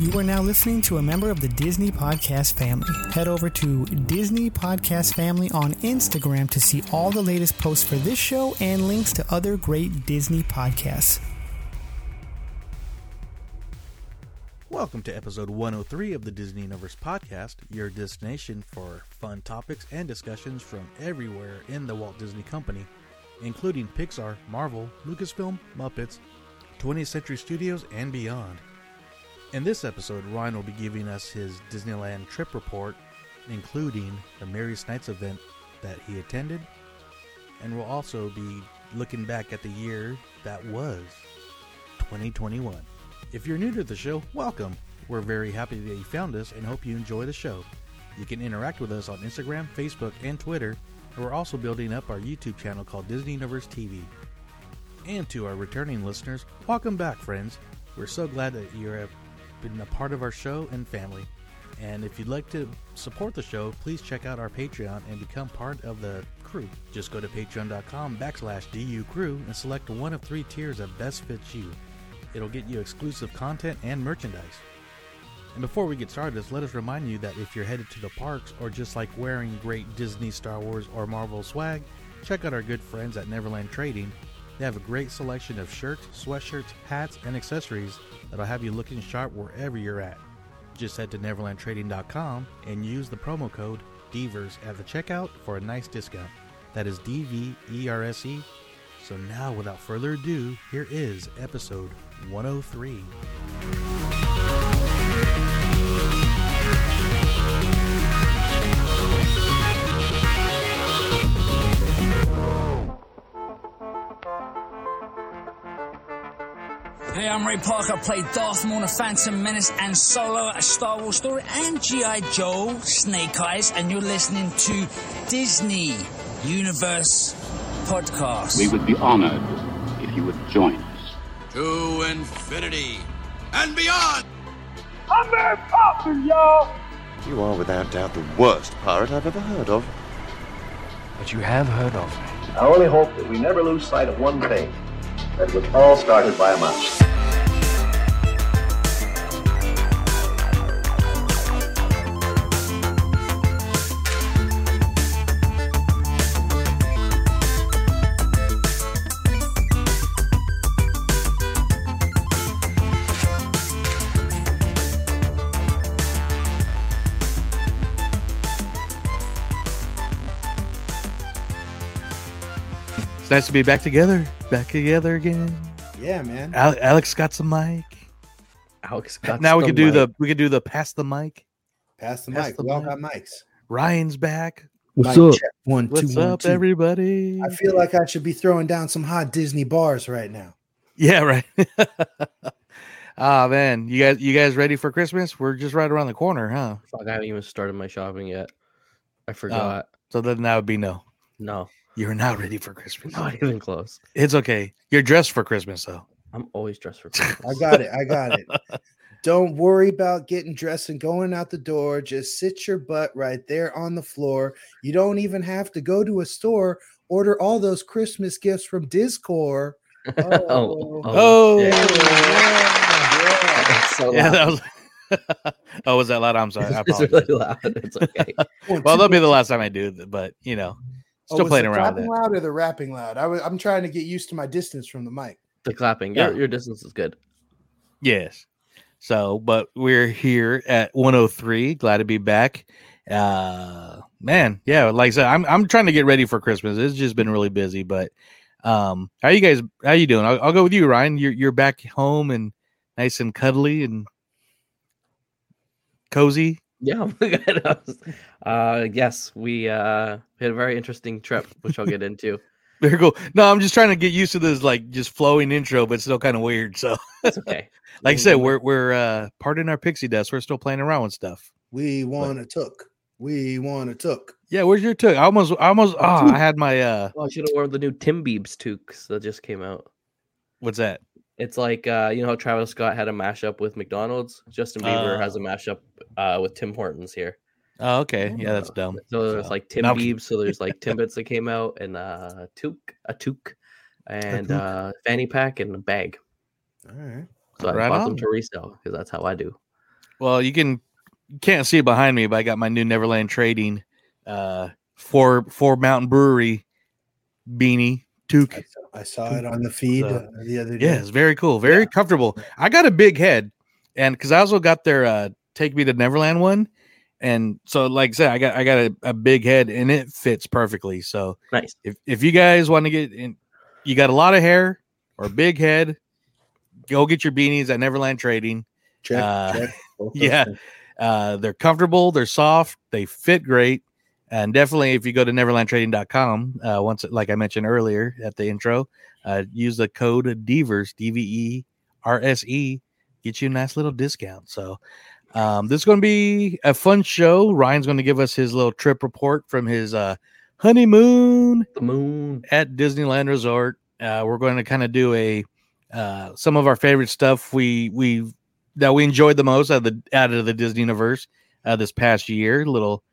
You are now listening to a member of the Disney Podcast family. Head over to Disney Podcast Family on Instagram to see all the latest posts for this show and links to other great Disney podcasts. Welcome to episode 103 of the Disney Universe Podcast, your destination for fun topics and discussions from everywhere in the Walt Disney Company, including Pixar, Marvel, Lucasfilm, Muppets, 20th Century Studios, and beyond. In this episode, Ryan will be giving us his Disneyland trip report, including the Merriest Nights event that he attended, and we'll also be looking back at the year that was 2021. If you're new to the show, welcome. We're very happy that you found us and hope you enjoy the show. You can interact with us on Instagram, Facebook, and Twitter, and we're also building up our YouTube channel called Disney Universe TV. And to our returning listeners, welcome back, friends. We're so glad that you have been a part of our show and family. And if you'd like to support the show, please check out our Patreon and become part of the crew. Just go to patreon.com/DU crew and select one of 3 tiers that best fits you. It'll get you exclusive content and merchandise. And before we get started, let us remind you that if you're headed to the parks or just like wearing great Disney, Star Wars, or Marvel swag, check out our good friends at Neverland Trading. They have a great selection of shirts, sweatshirts, hats, and accessories that'll have you looking sharp wherever you're at. Just head to neverlandtrading.com and use the promo code DVERSE at the checkout for a nice discount. That is DVERSE. So now, without further ado, here is episode 103. Hey, I'm Ray Parker. I played Darth Maul in Phantom Menace and Solo, A Star Wars Story, and G.I. Joe, Snake Eyes, and you're listening to Disney Universe Podcast. We would be honored if you would join us. To infinity and beyond! I'm very popular, y'all! You are without doubt the worst pirate I've ever heard of. But you have heard of me. I only hope that we never lose sight of one thing. That was all started by a mouse. It's nice to be back together again. Yeah, man. Alex got some mic. Alex got now we some could do mic. we could do the pass the mic. Pass the mic. We all got mics. Ryan's back. What's Mic up? check. 1, 2, What's 1, up, 2. everybody? I feel like I should be throwing down some hot Disney bars right now. Yeah, right. Ah, man, you guys ready for Christmas? We're just right around the corner, huh? Fuck, I haven't even started my shopping yet. I forgot. So then that would be no. No, You're not ready for Christmas. not even close. It's okay. You're dressed for Christmas, though. I'm always dressed for Christmas. I got it. Don't worry about getting dressed and going out the door. Just sit your butt right there on the floor. You don't even have to go to a store. Order all those Christmas gifts from Discord. Oh, yeah. That's so yeah, loud. that was. Oh, was that loud? I'm sorry. I It's apologize. really loud. It's okay. Well, that'll be the last time I do it, but still was playing the around with clapping it. loud or the rapping loud? I'm trying to get used to my distance from the mic. The clapping. Yeah. Your distance is good. Yes. So, but we're here at 103. Glad to be back. Man, yeah, like I said, I'm trying to get ready for Christmas. It's just been really busy, but how you doing? I'll go with you, Ryan. You're back home and nice and cuddly and cozy. Yeah, I'm good. Yes, we had a very interesting trip, which I'll get into. Very cool. No, I'm just trying to get used to this like just flowing intro, but still kind of weird. So It's okay. like I said, we're parting our pixie dust. We're still playing around with stuff. We want to took. Yeah, where's your took? I almost I had my Oh, I should have worn the new Tim Biebs toques that just came out. what's that? It's like you know how Travis Scott had a mashup with McDonald's. Justin Bieber has a mashup with Tim Hortons here. Oh, okay. Yeah, that's dumb. So there's like Tim Biebs. So there's like Timbits that came out and a toque, and fanny pack and a bag. All right. So I bought them to resell because that's how I do. Well, you can't see it behind me, but I got my new Neverland Trading for Mountain Brewery beanie toque. I saw it on the feed the other day. Yeah, it's very cool, very comfortable. I got a big head, and because I also got their Take Me to Neverland one, and so like I said, I got a big head, and it fits perfectly. So nice. If you guys want to get in, you got a lot of hair or a big head, go get your beanies at Neverland Trading. Check. Yeah, they're comfortable, they're soft, they fit great. And definitely, if you go to neverlandtrading.com, once, like I mentioned earlier at the intro, use the code DEVERS, DVERSE, get you a nice little discount. So this is going to be a fun show. Ryan's going to give us his little trip report from his honeymoon at Disneyland Resort. We're going to kind of do some of our favorite stuff we enjoyed the most out of the Disney universe this past year. Little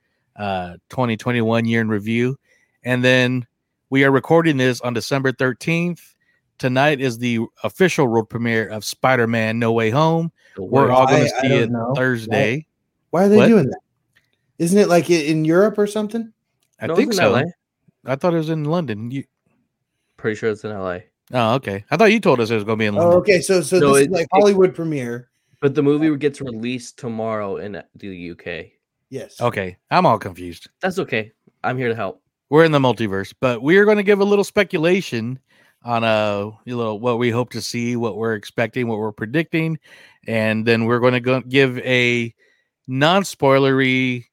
2021 year in review, and then we are recording this on December 13th. Tonight is the official world premiere of Spider-Man No Way Home. We're all going to see it Thursday. Why are they doing that? Isn't it like in Europe or something? I think so. LA. I thought it was in London. Pretty sure it's in LA. Oh, okay. I thought you told us it was going to be in London. Oh, okay. So this is like Hollywood premiere. But the movie gets released tomorrow in the UK. Yes. Okay. I'm all confused. That's okay. I'm here to help. We're in the multiverse, but we are going to give a little speculation on what we hope to see, what we're expecting, what we're predicting, and then we're going to give a non-spoilery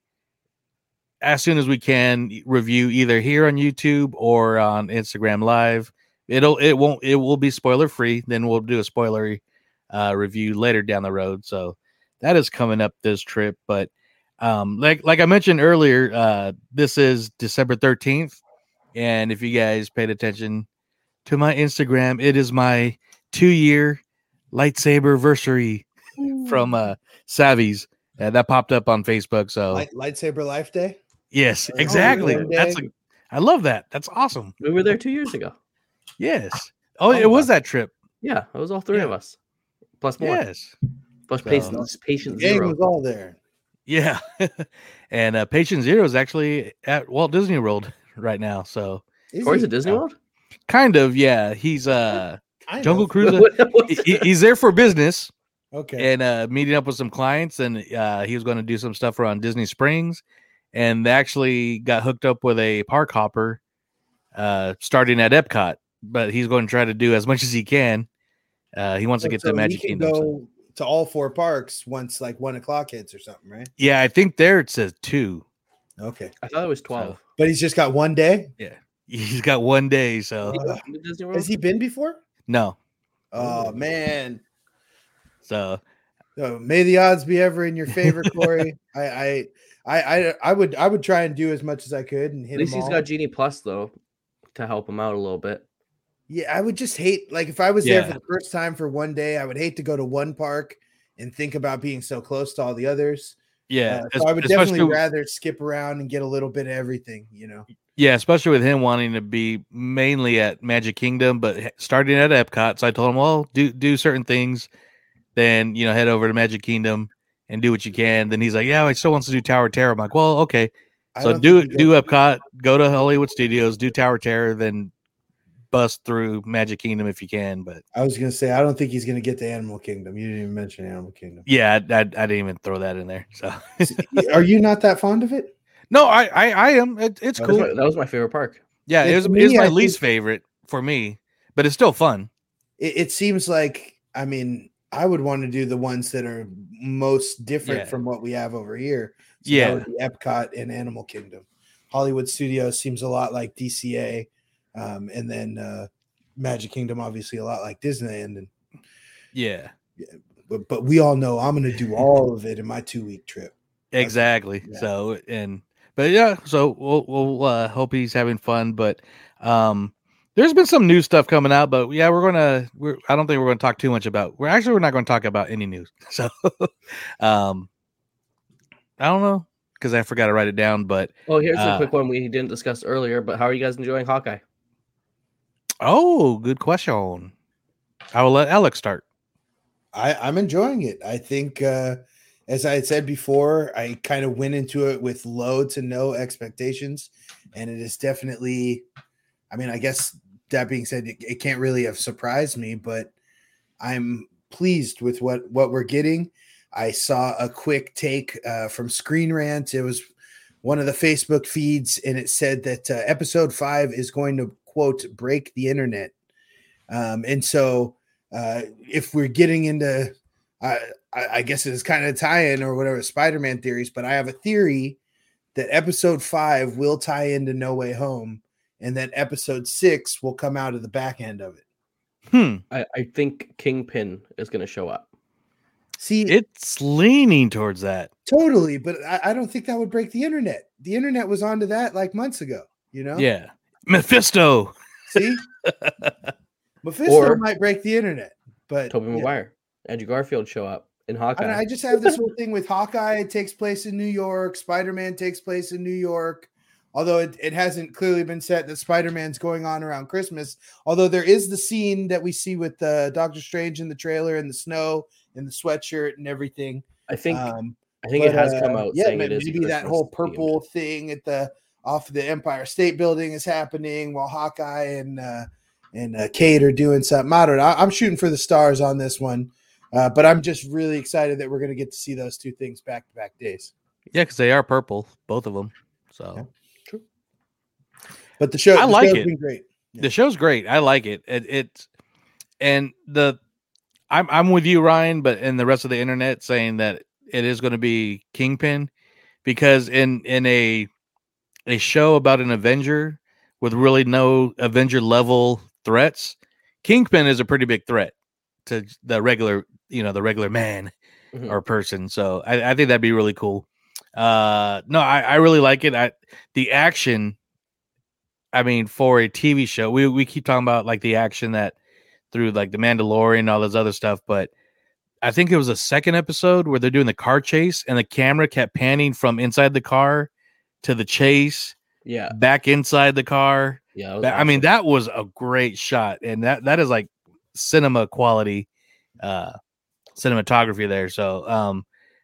as soon as we can review either here on YouTube or on Instagram Live. It will be spoiler free. Then we'll do a spoilery review later down the road. So that is coming up this trip, but like I mentioned earlier, this is December 13th, and if you guys paid attention to my Instagram, it is my 2-year lightsaber anniversary from Savvy's that popped up on Facebook. So lightsaber life day. Yes, exactly. I love that. That's awesome. We were there 2 years ago. Yes. Oh, it was that trip. Yeah, it was all three of us, plus more. Yes. Plus patient Gang zero was all there. Yeah, and Patient Zero is actually at Walt Disney World right now. So, or is it Disney World? Kind of, yeah. He's Jungle Cruise. He's there for business. Okay, and meeting up with some clients, and he was going to do some stuff around Disney Springs, and they actually got hooked up with a park hopper, starting at Epcot. But he's going to try to do as much as he can. He wants to get to Magic Kingdom. Go to all 4 parks once like 1 o'clock hits or something, right? Yeah, I think there it says 2. Okay, I thought it was 12. So, but he's just got 1 day. Yeah, he's got 1 day. So has he been before? No. Oh man. So may the odds be ever in your favor, Corey. I would try and do as much as I could and hit. At least he's got Genie Plus though to help him out a little bit. Yeah, I would just hate, like, if I was there for the first time for 1 day, I would hate to go to one park and think about being so close to all the others. Yeah, so I would definitely rather skip around and get a little bit of everything, you know. Yeah, especially with him wanting to be mainly at Magic Kingdom, but starting at Epcot. So I told him, well, do certain things, then head over to Magic Kingdom and do what you can. Then he's like, yeah, I still wants to do Tower of Terror. I'm like, well, okay, so do Epcot, go to Hollywood Studios, do Tower of Terror, then bust through Magic Kingdom if you can. But I was gonna say I don't think he's gonna get to Animal Kingdom. You didn't even mention Animal Kingdom. Yeah, I didn't even throw that in there. So are you not that fond of it? No, I am. It's cool. That was my favorite park. Yeah, it was my least favorite for me, but it's still fun. It seems like, I mean, I would want to do the ones that are most different from what we have over here. So that would be Epcot and Animal Kingdom. Hollywood Studios seems a lot like DCA. And then Magic Kingdom, obviously, a lot like Disneyland. But we all know I'm going to do all of it in my 2-week trip. Exactly. Yeah. So we'll hope he's having fun. But there's been some new stuff coming out. But yeah, I don't think we're going to talk too much about. We're not going to talk about any news. So I don't know because I forgot to write it down. But here's a quick one we didn't discuss earlier. But how are you guys enjoying Hawkeye? Oh, good question. I will let Alex start. I'm enjoying it. I think as I had said before, I kind of went into it with low to no expectations, and it is definitely, I mean, I guess that being said, it can't really have surprised me, but I'm pleased with what we're getting. I saw a quick take from Screen Rant. It was one of the Facebook feeds, and it said that episode 5 is going to, quote, break the internet. And so if we're getting into, I guess it's kind of tie-in or whatever, Spider-Man theories, but I have a theory that episode 5 will tie into No Way Home, and that episode 6 will come out of the back end of it. I think Kingpin is going to show up. See, it's leaning towards that. Totally, but I don't think that would break the internet. The internet was onto that like months ago, you know? Yeah. Mephisto. See? Mephisto might break the internet, but Tobey Maguire, Andrew Garfield show up in Hawkeye. I just have this whole thing with Hawkeye. It takes place in New York. Spider-Man takes place in New York. Although it hasn't clearly been said that Spider-Man's going on around Christmas. Although there is the scene that we see with Doctor Strange in the trailer in the snow and the sweatshirt and everything. I think it has come out. Yeah, saying maybe it is that Christmas whole purple themed. thing at the off the Empire State Building is happening while Hawkeye and Kate are doing something. I don't know. I'm shooting for the stars on this one, but I'm just really excited that we're going to get to see those two things back-to-back days. Yeah, because they are purple, both of them. So. Yeah. But the show, I like show's it. been great. Yeah. The show's great. I like it. I'm with you, Ryan, but in the rest of the internet saying that it is going to be Kingpin, because in a show about an Avenger with really no Avenger level threats, Kingpin is a pretty big threat to the regular man or person. So I think that'd be really cool. No, I really like it. The action. I mean, for a TV show, we keep talking about like the action that through like the Mandalorian and all this other stuff, but I think it was a second episode where they're doing the car chase and the camera kept panning from inside the car to the chase, back inside the car. Yeah, I mean, that was a great shot, and that is like cinema quality cinematography there. So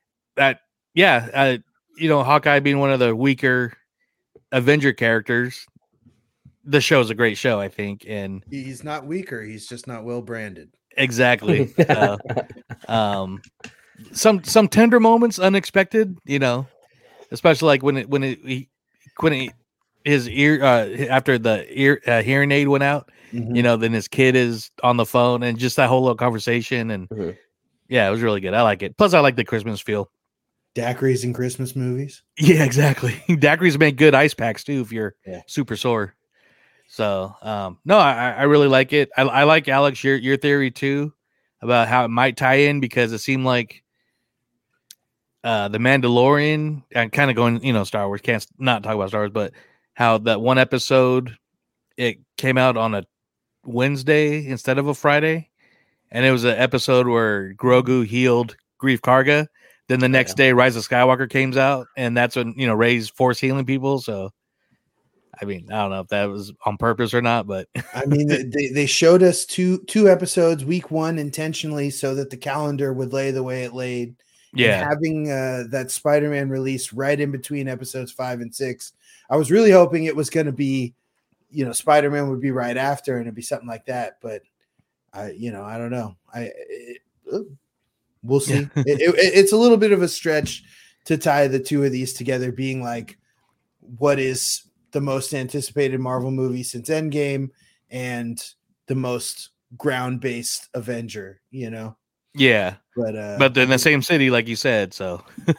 Hawkeye being one of the weaker Avenger characters, the show is a great show, I think, and he's not weaker. He's just not well branded. Exactly. Some tender moments, unexpected, especially like when his ear after the ear hearing aid went out, then his kid is on the phone and just that whole little conversation, and yeah, it was really good. I like it. Plus, I like the Christmas feel. Daiquiris in Christmas movies. Yeah, exactly. Daiquiris make good ice packs too if you're super sore. So, no, I really like it. I like, Alex, your theory too about how it might tie in, because it seemed like the Mandalorian, and kind of going, Star Wars, can't not talk about Star Wars, but how that one episode, it came out on a Wednesday instead of a Friday. And it was an episode where Grogu healed Greef Karga. Then the next day, Rise of Skywalker came out, and that's when, Rey's force healing people. So, I mean, I don't know if that was on purpose or not, but I mean, they showed us two episodes, week one, intentionally so that the calendar would lay the way it laid. Yeah, and having that Spider-Man release right in between episodes 5 and 6, I was really hoping it was going to be, Spider-Man would be right after, and it'd be something like that. But I don't know. We'll see. Yeah. It's a little bit of a stretch to tie the two of these together, being like, what is the most anticipated Marvel movie since Endgame and the most ground-based Avenger, Yeah, but they're in the same city, like you said. So,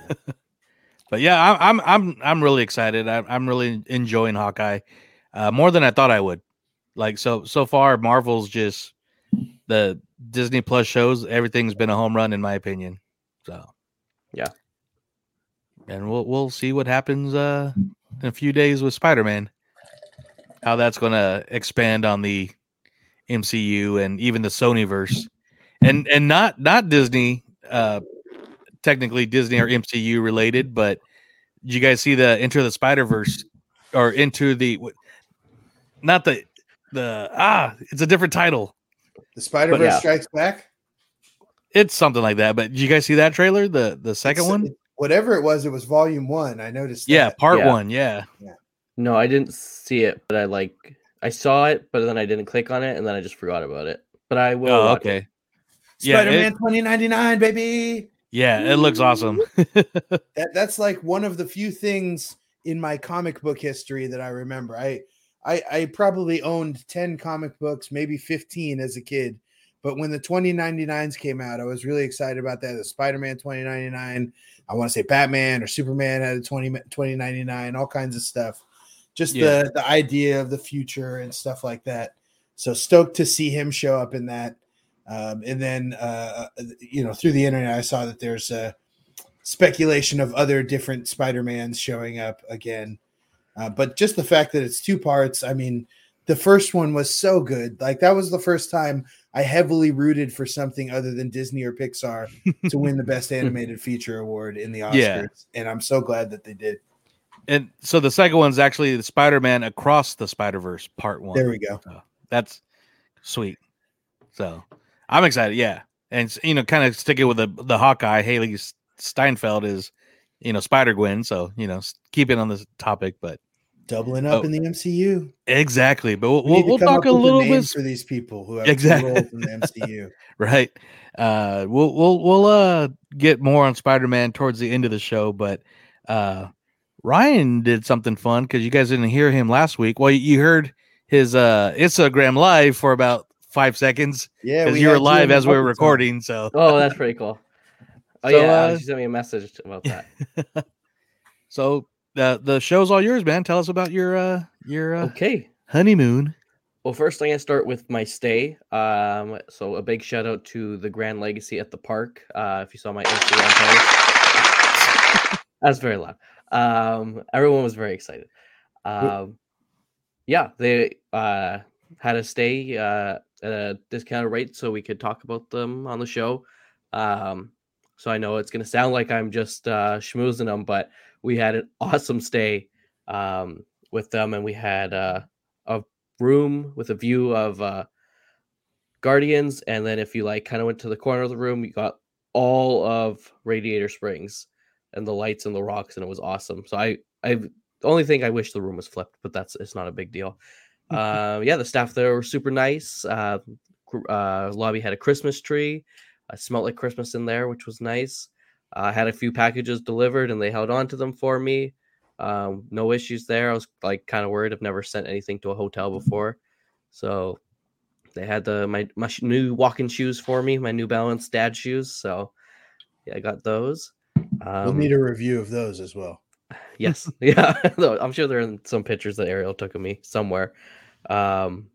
but yeah, I'm really excited. I'm really enjoying Hawkeye more than I thought I would. Like so far, Marvel's just the Disney Plus shows. Everything's been a home run in my opinion. So, yeah, and we'll see what happens in a few days with Spider-Man, how that's going to expand on the MCU and even the Sonyverse, and not Disney, technically Disney or MCU related, but did you guys see the Into the Spider-Verse or into the, not it's a different title. The Spider-Verse Strikes Back? It's something like that. But did you guys see that trailer? The second one? Whatever it was volume 1. I noticed that. Yeah, part 1, yeah. No, I didn't see it, but I saw it, but then I didn't click on it, and then I just forgot about it. But I will watch it. Spider-Man 2099, baby. Yeah, it looks awesome. That's like one of the few things in my comic book history that I remember. I probably owned 10 comic books, maybe 15 as a kid. But when the 2099s came out, I was really excited about that. The Spider-Man 2099, I want to say Batman or Superman had a 2099, all kinds of stuff. Just the idea of the future and stuff like that. So stoked to see him show up in that. And then, through the internet, I saw that there's a speculation of other different Spider-Mans showing up again. But just the fact that it's 2 parts, I mean, the first one was so good. Like, that was the first time I heavily rooted for something other than Disney or Pixar to win the Best Animated Feature Award in the Oscars. Yeah. And I'm so glad that they did. And so the second one's actually the Spider-Man Across the Spider-Verse Part 1. There we go. So that's sweet. So I'm excited. Yeah. And, kind of sticking with the Hawkeye, Haley Steinfeld is, Spider-Gwen. So, keeping on this topic, but doubling up in the MCU. Exactly. But we'll talk a little bit for these people who have roles in the MCU. Right. We'll get more on Spider-Man towards the end of the show, but Ryan did something fun because you guys didn't hear him last week. Well, you heard his Instagram live for about 5 seconds. Yeah, because you were live as we were recording. So that's pretty cool. Oh, she sent me a message about that. So the show's all yours, man. Tell us about your okay honeymoon. Well, first I'm gonna start with my stay. So a big shout out to the Grand Legacy at the park. If you saw my Instagram post, that's very loud. Everyone was very excited. They had a stay at a discounted rate so we could talk about them on the show. So I know it's going to sound like I'm just schmoozing them, but we had an awesome stay with them, and we had a room with a view of Guardians, and then if you kind of went to the corner of the room, you got all of Radiator Springs and the lights and the rocks, and it was awesome. So the only thing I wish the room was flipped, but it's not a big deal. The staff there were super nice. Lobby had a Christmas tree. I smelled like Christmas in there, which was nice. I had a few packages delivered and they held on to them for me. No issues there. I was kind of worried. I've never sent anything to a hotel before. So they had my new walking shoes for me, my New Balance dad shoes. So yeah, I got those. We'll need a review of those as well. Yes. Yeah. I'm sure they're in some pictures that Ariel took of me somewhere. And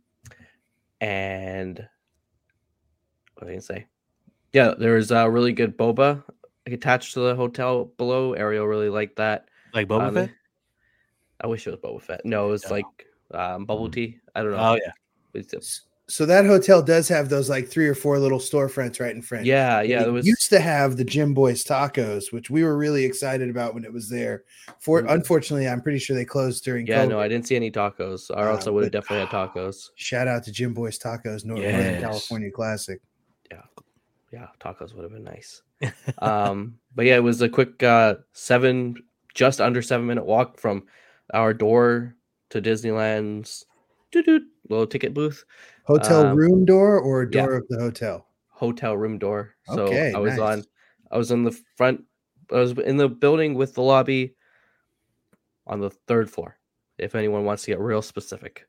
what did I say? Yeah, there was a really good boba attached to the hotel below. Ariel really liked that. Like Boba Fett? I wish it was Boba Fett. No, it was bubble tea. I don't know. Oh, yeah. So that hotel does have those 3 or 4 little storefronts right in front. Yeah. It used to have the Jim Boy's Tacos, which we were really excited about when it was there. Unfortunately, I'm pretty sure they closed during COVID. No, I didn't see any tacos. Or else I would have definitely had tacos. Shout out to Jim Boy's Tacos, Northern California classic. Yeah, tacos would have been nice. But yeah, it was a quick just under 7-minute walk from our door to Disneyland's little ticket booth. Hotel room door or door of the hotel? Hotel room door. So okay, I was nice. I was in the front. I was in the building with the lobby on the 3rd floor. If anyone wants to get real specific.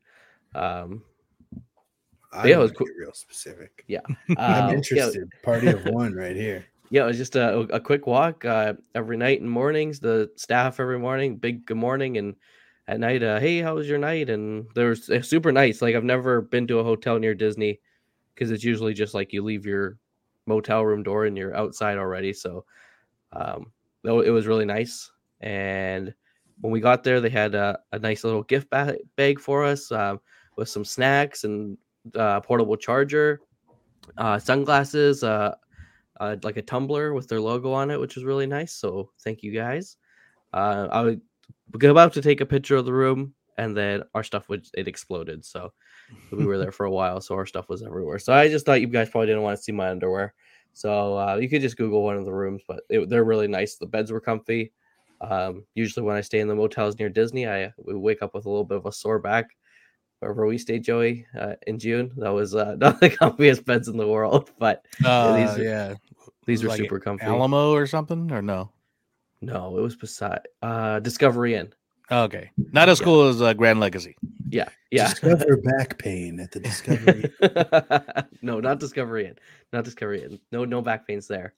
It was real specific. Yeah. I'm interested. Party of one right here. Yeah, it was just a quick walk every night and mornings. The staff every morning, big good morning, and at night, hey, how was your night? And there's super nice. I've never been to a hotel near Disney because it's usually just you leave your motel room door and you're outside already. So it was really nice. And when we got there, they had a nice little gift bag for us with some snacks and portable charger, sunglasses, like a tumbler with their logo on it, which was really nice. So thank you guys. I was about to take a picture of the room, and then our stuff it exploded. So we were there for a while, so our stuff was everywhere. So I just thought you guys probably didn't want to see my underwear. So you could just Google one of the rooms, but they're really nice. The beds were comfy. Usually when I stay in the motels near Disney, we wake up with a little bit of a sore back. Wherever we stayed, Joey, in June, that was not the comfiest beds in the world, but these were like super comfy. Alamo or something, or no? No, it was beside Discovery Inn. Okay, not as cool as Grand Legacy. Yeah. Discover back pain at the Discovery. No, not Discovery Inn. Not Discovery Inn. No back pains there.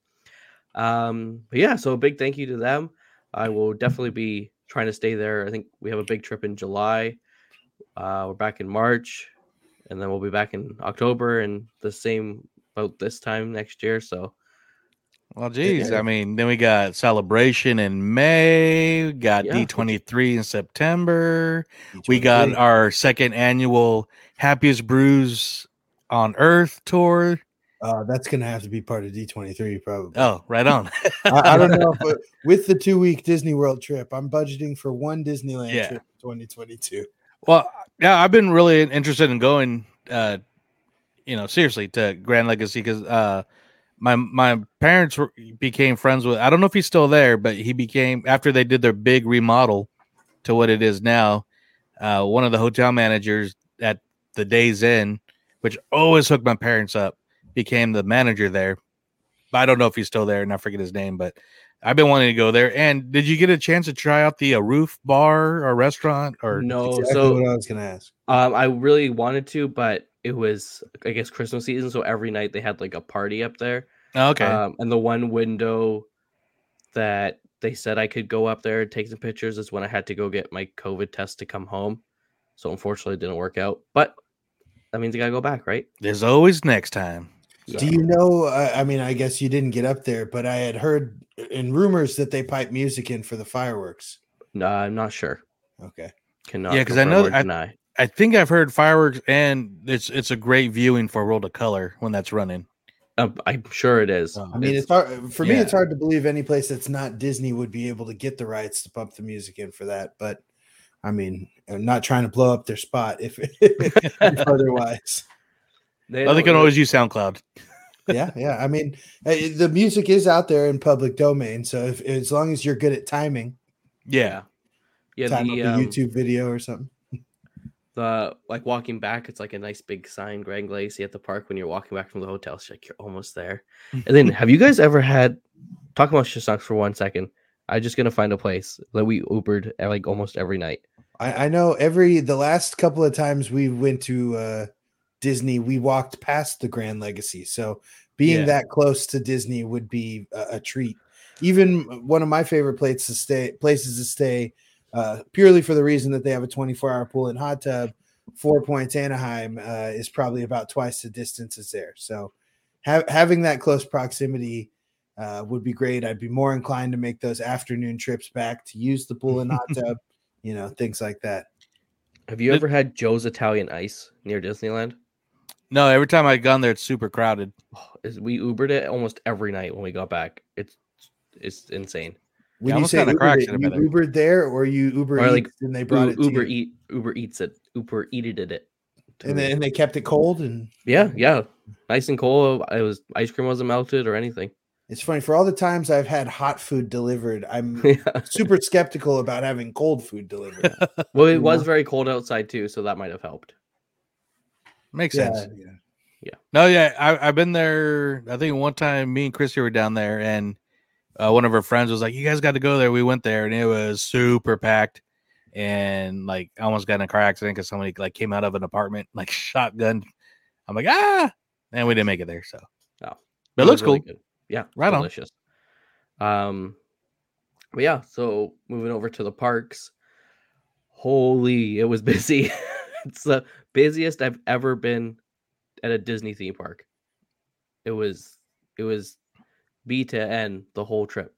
But yeah, so a big thank you to them. I will definitely be trying to stay there. I think we have a big trip in July. We're back in March, and then we'll be back in October, and the same about this time next year. So, well, geez, I mean, then we got Celebration in May, we got Yeah. D23 in September, we got our second annual Happiest Brews on Earth tour. That's going to have to be part of D23 probably. Oh, right on. I don't know, but with the 2-week Disney World trip, I'm budgeting for one Disneyland trip in 2022. Well, yeah, I've been really interested in going, seriously, to Grand Legacy because my parents became friends with. I don't know if he's still there, but he became after they did their big remodel to what it is now. One of the hotel managers at the Days Inn, which always hooked my parents up, became the manager there. I don't know if he's still there, and I forget his name, but I've been wanting to go there. And did you get a chance to try out the roof bar or restaurant? Or no, exactly so what I was going to ask. I really wanted to, but it was, I guess, Christmas season, so every night they had like a party up there. Okay. And the one window that they said I could go up there and take some pictures is when I had to go get my COVID test to come home. So unfortunately, it didn't work out. But that means I gotta go back, right? There's always next time. So. Do you know? I mean, I guess you didn't get up there, but I had heard in rumors that they pipe music in for the fireworks. No, I'm not sure. Okay. Cannot. Yeah, because I know deny. I think I've heard fireworks, and it's a great viewing for World of Color when that's running. I'm sure it is. I mean, it's hard for me. It's hard to believe any place that's not Disney would be able to get the rights to pump the music in for that. But I mean, I'm not trying to blow up their spot if otherwise. They can always use SoundCloud. Yeah. I mean, the music is out there in public domain, so if as long as you're good at timing, yeah, time up a YouTube video or something. The like walking back, it's like a nice big sign, Grand Legacy at the park when you're walking back from the hotel. It's like you're almost there. And then, have you guys ever had talking about Shishnox for 1 second? I'm just gonna find a place that we Ubered at like almost every night. I know the last couple of times we went to Disney, we walked past the Grand Legacy. So being that close to Disney would be a treat. Even one of my favorite places to stay, purely for the reason that they have a 24-hour pool and hot tub, 4 Points Anaheim is probably about twice the distance as there. So having that close proximity would be great. I'd be more inclined to make those afternoon trips back to use the pool and hot tub, things like that. Have you ever had Joe's Italian Ice near Disneyland? No, every time I've gone there, it's super crowded. We Ubered it almost every night when we got back. It's insane. When you say Ubered there, or you Uber Eats and they brought it Uber Eats it. And they kept it cold and nice and cold. It was ice cream wasn't melted or anything. It's funny, for all the times I've had hot food delivered, I'm super skeptical about having cold food delivered. Well, it was very cold outside too, so that might have helped. Makes sense. Yeah. No, I've been there. I think one time me and Christy were down there, and one of our friends was like, "You guys got to go there." We went there, and it was super packed, and like I almost got in a car accident because somebody like came out of an apartment like shotgun. I'm like, and we didn't make it there. So, but it looks really cool. Good. Yeah, right delicious. But yeah, so moving over to the parks. Holy, it was busy. It's the busiest I've ever been at a Disney theme park. It was B to N the whole trip.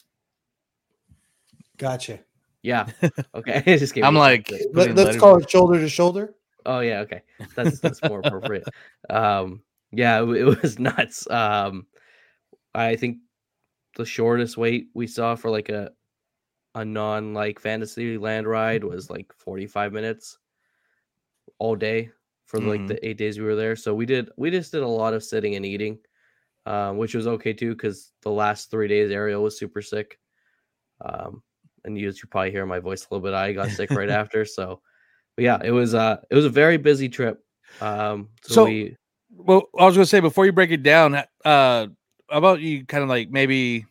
Gotcha. Yeah. Okay. I'm like, let's call it shoulder to shoulder. Oh yeah. Okay. That's more appropriate. Yeah, it was nuts. I think the shortest wait we saw for like a non like Fantasyland ride was like 45 minutes all day for like the 8 days we were there. So we just did a lot of sitting and eating. which was okay too because the last 3 days Ariel was super sick. And you probably hear my voice a little bit. I got sick right after. So, but yeah, it was a very busy trip. Well, I was going to say before you break it down, how about you kind of like maybe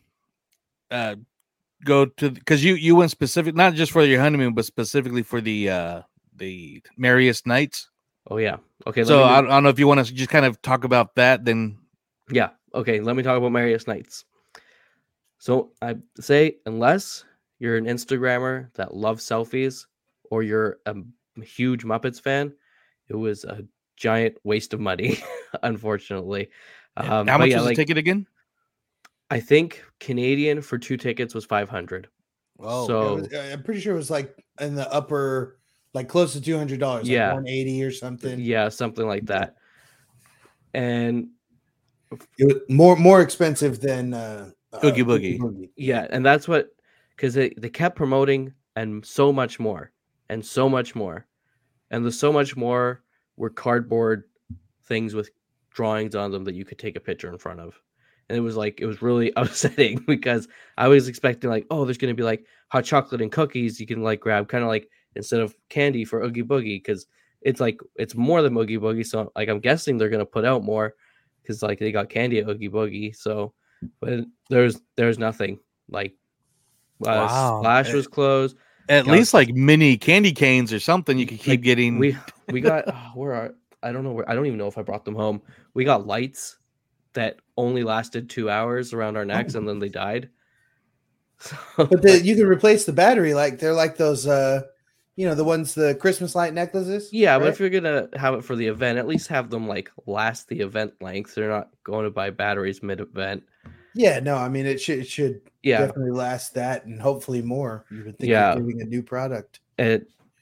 go to, because you went specific, not just for your honeymoon, but specifically for the Merriest Nights. Oh yeah. Okay. So I don't know if you want to just kind of talk about that. Then yeah. Okay. Let me talk about Merriest Nights. So I say, unless you're an Instagrammer that loves selfies, or you're a huge Muppets fan, it was a giant waste of money, unfortunately. How much was the ticket again? I think Canadian for 2 tickets was $500. Oh, so I'm pretty sure it was like in the upper, like close to $200, like yeah, 180 or something. Yeah, something like that. And it was more expensive than Oogie Boogie. Yeah, and that's what, because they kept promoting and so much more, and so much more, and the so much more were cardboard things with drawings on them that you could take a picture in front of. And it was really upsetting because I was expecting like, oh, there's going to be like hot chocolate and cookies you can like grab, kind of like instead of candy for Oogie Boogie, because it's more than Oogie Boogie. So like I'm guessing they're going to put out more because like they got candy at Oogie Boogie. So, but there's nothing like. Wow. Splash was closed. At least like mini candy canes or something you could keep getting. We got I don't know. I don't even know if I brought them home. We got lights that only lasted 2 hours around our necks, and then they died. So, but you can replace the battery, like they're like those, the ones, the Christmas light necklaces. Yeah, right? But if you're gonna have it for the event, at least have them like last the event length. They're not going to buy batteries mid-event. Yeah, no, I mean it should definitely last that and hopefully more. You would think you're giving a new product. Well,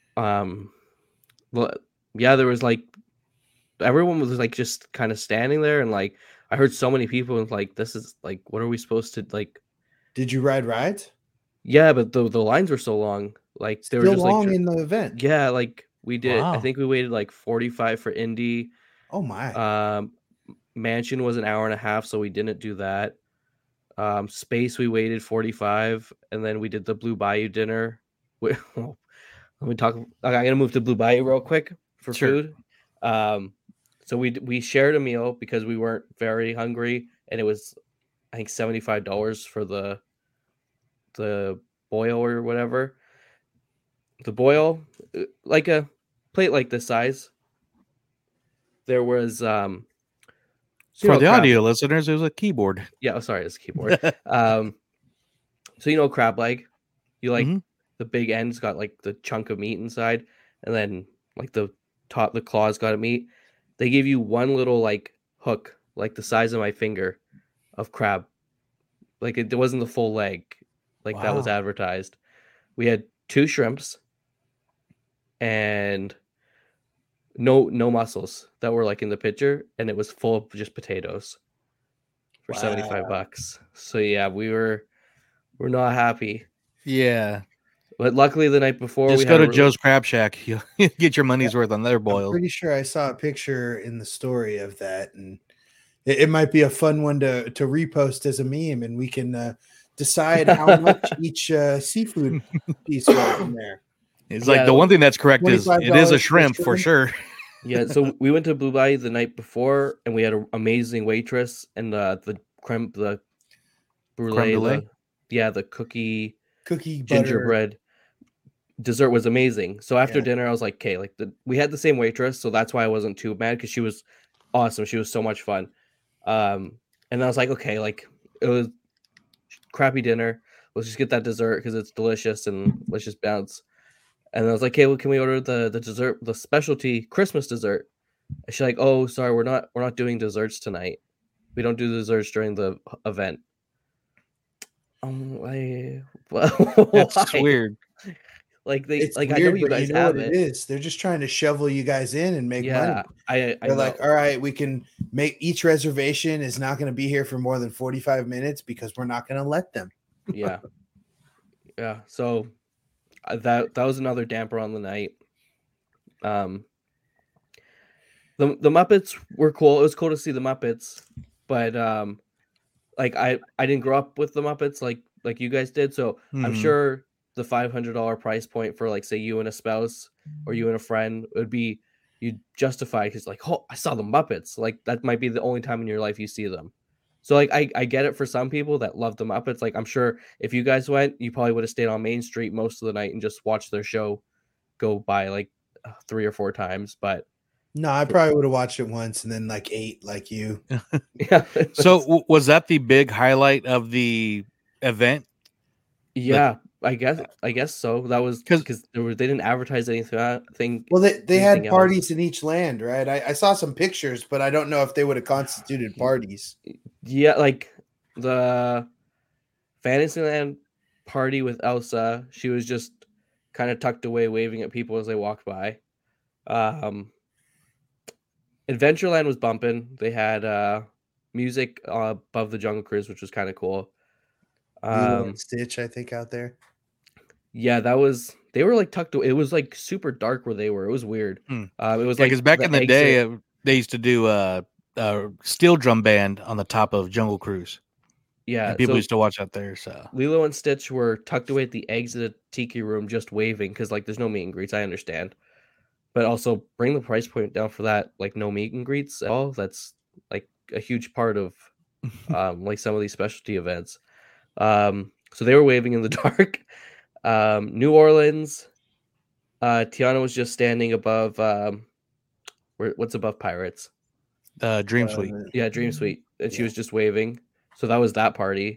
yeah, there was like everyone was like just kind of standing there, and like I heard so many people and like, this is like, what are we supposed to like? Did you ride rides? Yeah, but the lines were so long. Like they were just long like in the event. Yeah, like we did. Wow. I think we waited like 45 for Indy. Oh my. Mansion was an hour and a half, so we didn't do that. Space we waited 45, and then we did the Blue Bayou dinner. Let me talk. I'm gonna move to Blue Bayou real quick for food. So we shared a meal because we weren't very hungry, and it was I think $75 for the boil or whatever. The boil, like a plate like this size. There was for the audio listeners, it was a keyboard. Yeah, sorry, it's a keyboard. So crab leg, you like the big end's got like the chunk of meat inside, and then like the claws got a meat. They gave you one little like hook, like the size of my finger, of crab. Like it wasn't the full leg, like that was advertised. We had 2 shrimps and no mussels that were like in the picture, and it was full of just potatoes for $75. So yeah, we're not happy. Yeah. But luckily the night before just go to Joe's Crab Shack. You get your money's worth on their boils. I'm pretty sure I saw a picture in the story of that, and it might be a fun one to repost as a meme, and we can decide how much each seafood piece was in there. It's like the one thing that's correct is it is a shrimp for sure. Yeah, so we went to Blue Bayou the night before, and we had an amazing waitress, and the creme brulee, the cookie gingerbread dessert was amazing. So after dinner, I was like, okay, like we had the same waitress, so that's why I wasn't too mad, because she was awesome. She was so much fun. And I was like, okay, like it was crappy dinner. Let's just get that dessert because it's delicious, and let's just bounce. And I was like, okay, well, can we order the dessert, the specialty Christmas dessert? And she's like, oh, sorry, we're not doing desserts tonight. We don't do desserts during the event. That's weird. Like it's like weird, I know you guys have it is. They're just trying to shovel you guys in and make money. They're like, all right, we can make each reservation is not going to be here for more than 45 minutes because we're not going to let them. Yeah. So that was another damper on the night. The Muppets were cool. It was cool to see the Muppets, but like I didn't grow up with the Muppets like you guys did, so I'm sure the $500 price point for, like, say you and a spouse or you and a friend would be, you justify because, like, oh, I saw the Muppets. Like, that might be the only time in your life you see them. So, like, I get it for some people that love the Muppets. Like, I'm sure if you guys went, you probably would have stayed on Main Street most of the night and just watched their show go by like 3 or 4 times. But no, I probably would have watched it once and then like 8 like you. Yeah. So was that the big highlight of the event? Yeah, I guess so. That was because they didn't advertise anything. Well, they had else. parties in each land, right? I saw some pictures, but I don't know if they would have constituted parties. Yeah, like the Fantasyland party with Elsa, she was just kind of tucked away, waving at people as they walked by. Adventureland was bumping. They had music above the Jungle Cruise, which was kind of cool. Stitch, I think, out there. Yeah, they were like tucked away. It was like super dark where they were. It was weird. It was like because back in the day, they used to do a steel drum band on the top of Jungle Cruise. Yeah, and people used to watch out there. So Lilo and Stitch were tucked away at the exit of Tiki Room, just waving because, like, there's no meet and greets. I understand, but also bring the price point down for that. Like, no meet and greets at all. That's like a huge part of like some of these specialty events. So they were waving in the dark. New Orleans, Tiana was just standing above what's above Pirates? Dream Suite. Yeah, Dream Suite. And she was just waving. So that was that party.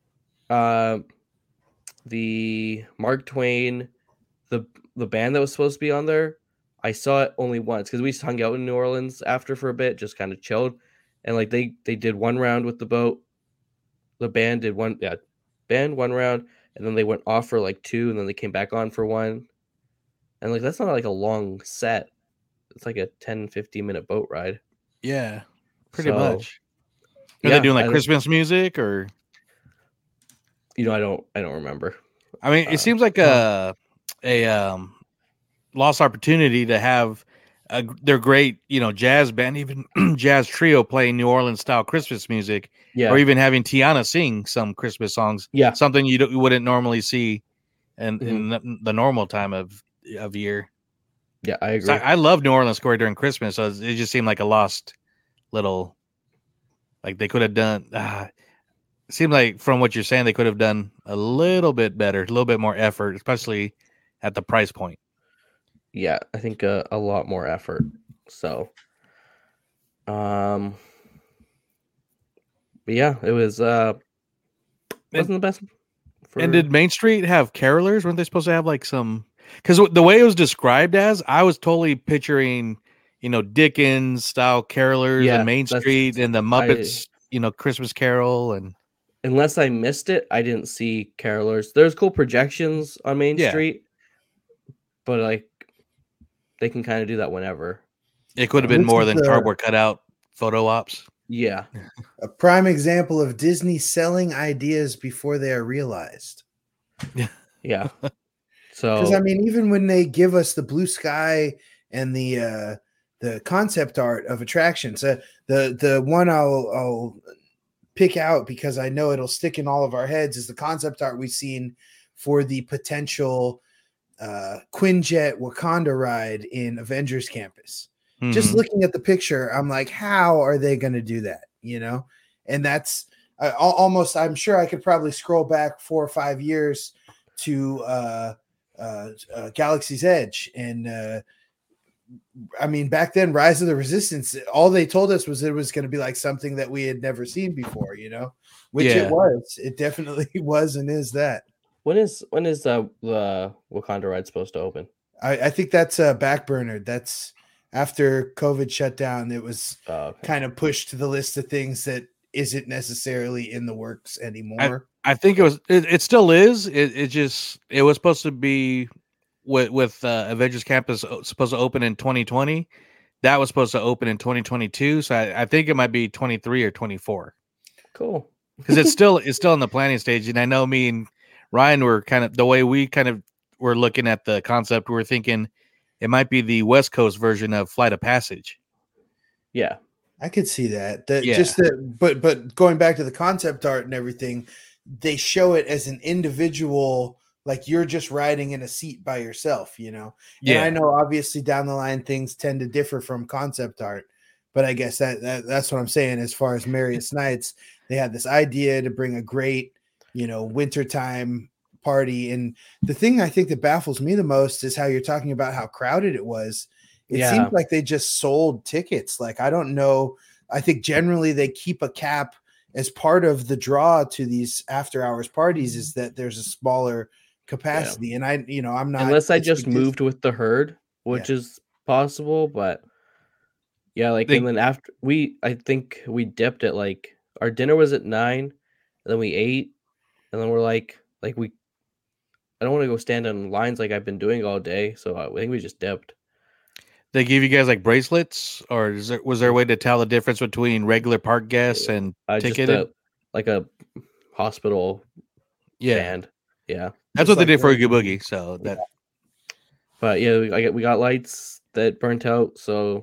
The Mark Twain, the band that was supposed to be on there, I saw it only once because we hung out in New Orleans after for a bit, just kind of chilled. And like they did one round with the boat. The band did one round, and then they went off for like 2, and then they came back on for 1. And like that's not like a long set. It's like a 10-15 minute boat ride. Yeah, pretty much. Are Yeah, they doing like Christmas music or? You know, I don't remember. I mean, it seems like a lost opportunity to have their great, jazz band, even jazz trio playing New Orleans style Christmas music, or even having Tiana sing some Christmas songs. Yeah, something you wouldn't normally see in the normal time of year. Yeah, I agree. So I love New Orleans Square during Christmas, so it just seemed like a lost little. Like they could have done. It seemed like from what you're saying, they could have done a little bit better, a little bit more effort, especially at the price point. Yeah, I think a lot more effort. So, but yeah, it was wasn't the best. And did Main Street have carolers? Weren't they supposed to have like some? Because the way it was described as, I was totally picturing, Dickens style carolers and Main Street and the Muppets, Christmas Carol. And unless I missed it, I didn't see carolers. There's cool projections on Main Street, but like they can kind of do that whenever. It could have been more than cardboard cutout photo ops. Yeah. A prime example of Disney selling ideas before they are realized. Yeah. So, because I mean, even when they give us the blue sky and the concept art of attractions, the one I'll pick out because I know it'll stick in all of our heads is the concept art we've seen for the potential Quinjet Wakanda ride in Avengers Campus. Mm-hmm. Just looking at the picture, I'm like, how are they going to do that? And that's almost, I'm sure I could probably scroll back 4 or 5 years to Galaxy's Edge. And I mean, back then, Rise of the Resistance, all they told us was it was going to be like something that we had never seen before, which it was. It definitely was and is that. When is the Wakanda ride supposed to open? I think that's backburnered. That's after COVID shut down. It was kind of pushed to the list of things that isn't necessarily in the works anymore. I think it still is. It was supposed to be with Avengers Campus supposed to open in 2020. That was supposed to open in 2022. So I think it might be 23 or 24. Cool. Because it's still in the planning stage. And I know me and Ryan were kind of the way we kind of were looking at the concept. We were thinking it might be the West Coast version of Flight of Passage. Yeah. I could see that. Yeah. But going back to the concept art and everything, they show it as an individual, like you're just riding in a seat by yourself, you know. Yeah. And I know obviously down the line things tend to differ from concept art, but I guess that's what I'm saying. As far as Merriest Nights, they had this idea to bring a great, you know, wintertime party. And the thing I think that baffles me the most is how you're talking about how crowded it was. It seems like they just sold tickets. Like, I don't know. I think generally they keep a cap as part of the draw to these after hours parties, is that there's a smaller capacity. And I'm not, unless I just moved with the herd, which is possible, but and then after I think we dipped at like our dinner was at 9, and then we ate, and then we're like I don't want to go stand in lines like I've been doing all day, so I think we just dipped. They give you guys like bracelets, or was there a way to tell the difference between regular park guests and ticketed? Like a hospital band. Yeah, that's what they did for Oogie Boogie. So that, but we got lights that burnt out. So,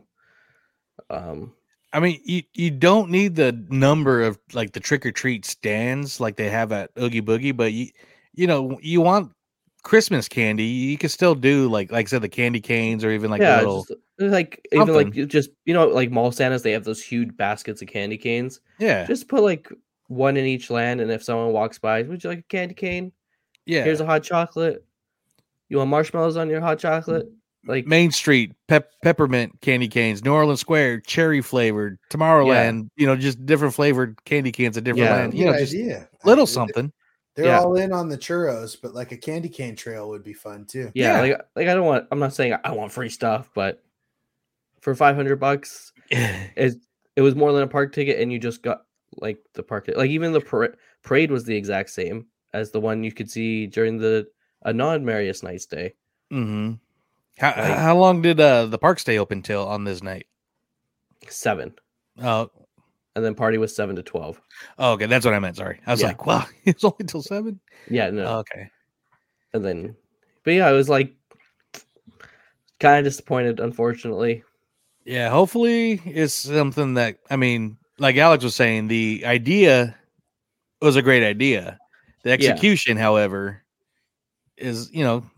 I mean, you don't need the number of like the trick or treat stands like they have at Oogie Boogie, but you want Christmas candy. You can still do like I said, the candy canes, or even like little, just like mall Santas, they have those huge baskets of candy canes. Yeah, just put like one in each land, and if someone walks by, would you like a candy cane? Yeah, here's a hot chocolate. You want marshmallows on your hot chocolate? Like Main Street peppermint candy canes, New Orleans Square cherry flavored, Tomorrowland, just different flavored candy cans at different land. Just little something. They're all in on the churros, but like a candy cane trail would be fun too. Yeah. Like I'm not saying I want free stuff, but for $500, it was more than a park ticket, and you just got like the park. Like even the parade was the exact same as the one you could see during a non-Merriest Nights day. Mm-hmm. How long did the park stay open till on this night? 7. Oh. And then party was 7 to 12. Oh, okay, that's what I meant. Sorry, I was like, "Wow, it's only till 7." Yeah, no. Oh, okay. And then, but yeah, I was like, kind of disappointed, unfortunately. Yeah, hopefully it's something that, I mean, like Alex was saying, the idea was a great idea. The execution, however, is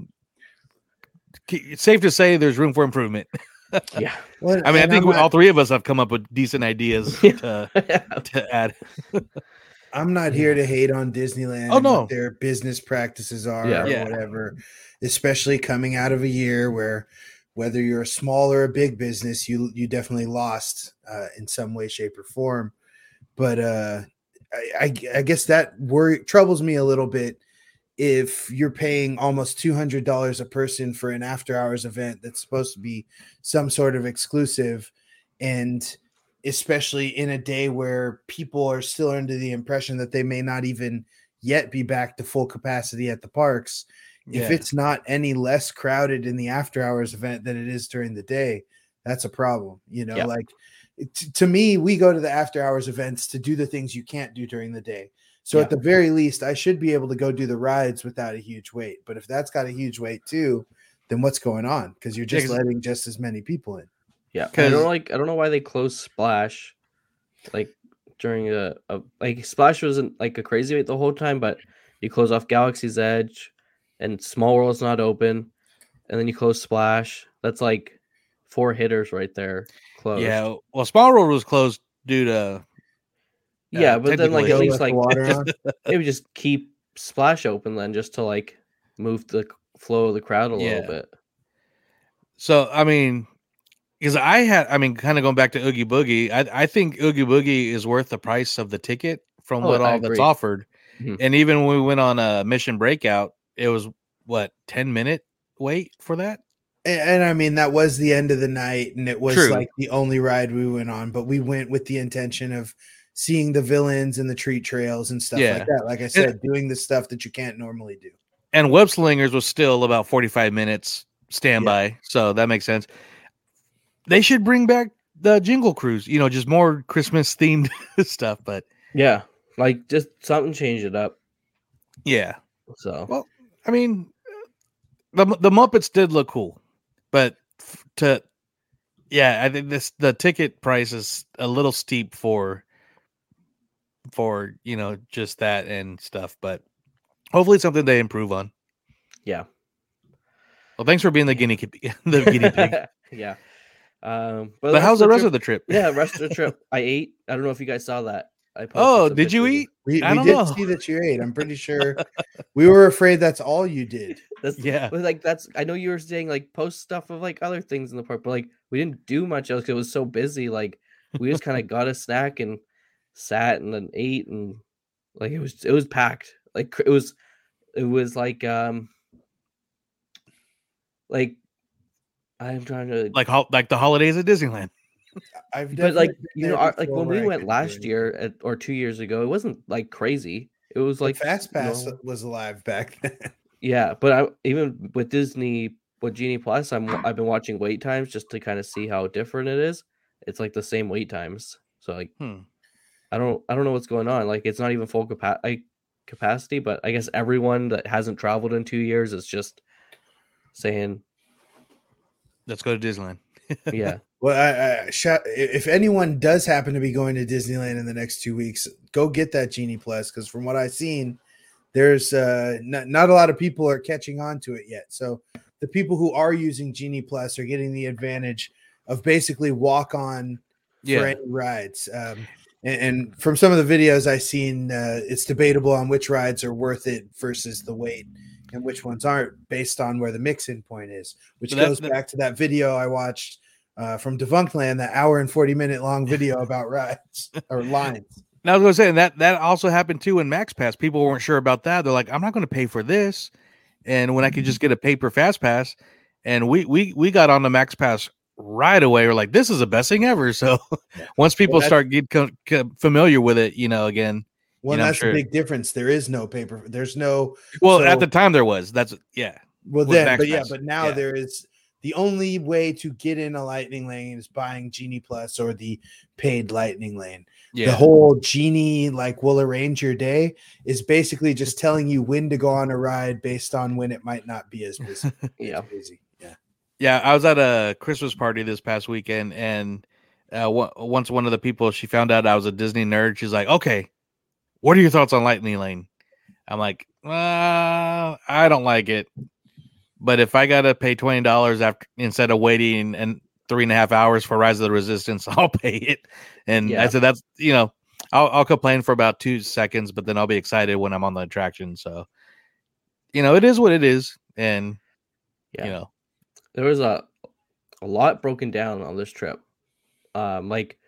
it's safe to say there's room for improvement. Yeah. Well, I mean, I think all three of us have come up with decent ideas to add. I'm not here to hate on Disneyland and what their business practices are or whatever, especially coming out of a year where whether you're a small or a big business, you definitely lost in some way, shape, or form. But I guess that troubles me a little bit. If you're paying almost $200 a person for an after hours event that's supposed to be some sort of exclusive, and especially in a day where people are still under the impression that they may not even yet be back to full capacity at the parks, if it's not any less crowded in the after hours event than it is during the day, that's a problem. Like to me, we go to the after hours events to do the things you can't do during the day. So at the very least, I should be able to go do the rides without a huge wait. But if that's got a huge wait too, then what's going on? Because you're just letting just as many people in. Yeah, I don't know why they closed Splash, like during like Splash wasn't like a crazy wait the whole time, but you close off Galaxy's Edge, and Small World's not open, and then you close Splash. That's like 4 hitters right there closed. Yeah, well, Small World was closed due to. But then like at least like maybe just keep Splash open then, just to like move the flow of the crowd a little bit. So I mean, because kind of going back to Oogie Boogie, I think Oogie Boogie is worth the price of the ticket from that's offered. Mm-hmm. And even when we went on a Mission Breakout, it was 10-minute wait for that. And I mean, that was the end of the night, and it was like the only ride we went on, but we went with the intention of seeing the villains and the treat trails and stuff like that. Like I said, doing the stuff that you can't normally do. And Web Slingers was still about 45 minutes standby, so that makes sense. They should bring back the Jingle Cruise, just more Christmas themed stuff. But like just something, change it up. Yeah. So, well, I mean, the Muppets did look cool, but to Yeah, I think the ticket price is a little steep for just that and stuff, but hopefully it's something they improve on. Yeah. Well, thanks for being the guinea pig. Yeah. But how's the rest of the trip? Yeah, rest of the trip. I ate. I don't know if you guys saw that. I posted Oh, some did you pictures. eat? We I don't did know. see that you ate. I'm pretty sure we were afraid that's all you did. Yeah. But like I know you were saying like post stuff of like other things in the park, but like we didn't do much else because it was so busy. Like we just kind of got a snack and sat and then ate, and like it was packed. Like it was like I'm trying to like the holidays at Disneyland. But like like when we went last year or 2 years ago, it wasn't like crazy. It was like Fast Pass was alive back then. Yeah, but even with Disney with Genie Plus, I've been watching wait times just to kind of see how different it is. It's like the same wait times, so like I don't know what's going on. Like it's not even full capacity, but I guess everyone that hasn't traveled in 2 years is just saying, "Let's go to Disneyland." Yeah. Well, if anyone does happen to be going to Disneyland in the next 2 weeks, go get that Genie Plus, because from what I've seen, there's not a lot of people are catching on to it yet. So the people who are using Genie Plus are getting the advantage of basically walk on for any rides. And from some of the videos I've seen, it's debatable on which rides are worth it versus the wait, and which ones aren't, based on where the mix-in point is, which goes back to that video I watched from Defunctland, that hour and 40-minute long video about rides or lines. Now I was going to say that also happened too in Max Pass. People weren't sure about that. They're like, I'm not going to pay for this, and when I could just get a paper Fast Pass, and we got on the Max Pass right away. We're like, this is the best thing ever. So once people start getting familiar with it, again. Well, that's a big difference. There is no paper. There's no. Well, at the time there was. That's yeah. Well, then, but now there is. The only way to get in a Lightning Lane is buying Genie Plus or the paid Lightning Lane. Yeah. The whole Genie will arrange your day is basically just telling you when to go on a ride based on when it might not be as busy. Busy. Yeah. Yeah, I was at a Christmas party this past weekend, and once one of the people, she found out I was a Disney nerd. She's like, "Okay, what are your thoughts on Lightning Lane?" I'm like, I don't like it. But if I gotta pay $20 instead of waiting and 3.5 hours for Rise of the Resistance, I'll pay it. And I said that's I'll complain for about 2 seconds, but then I'll be excited when I'm on the attraction. So it is what it is, and there was a lot broken down on this trip. Our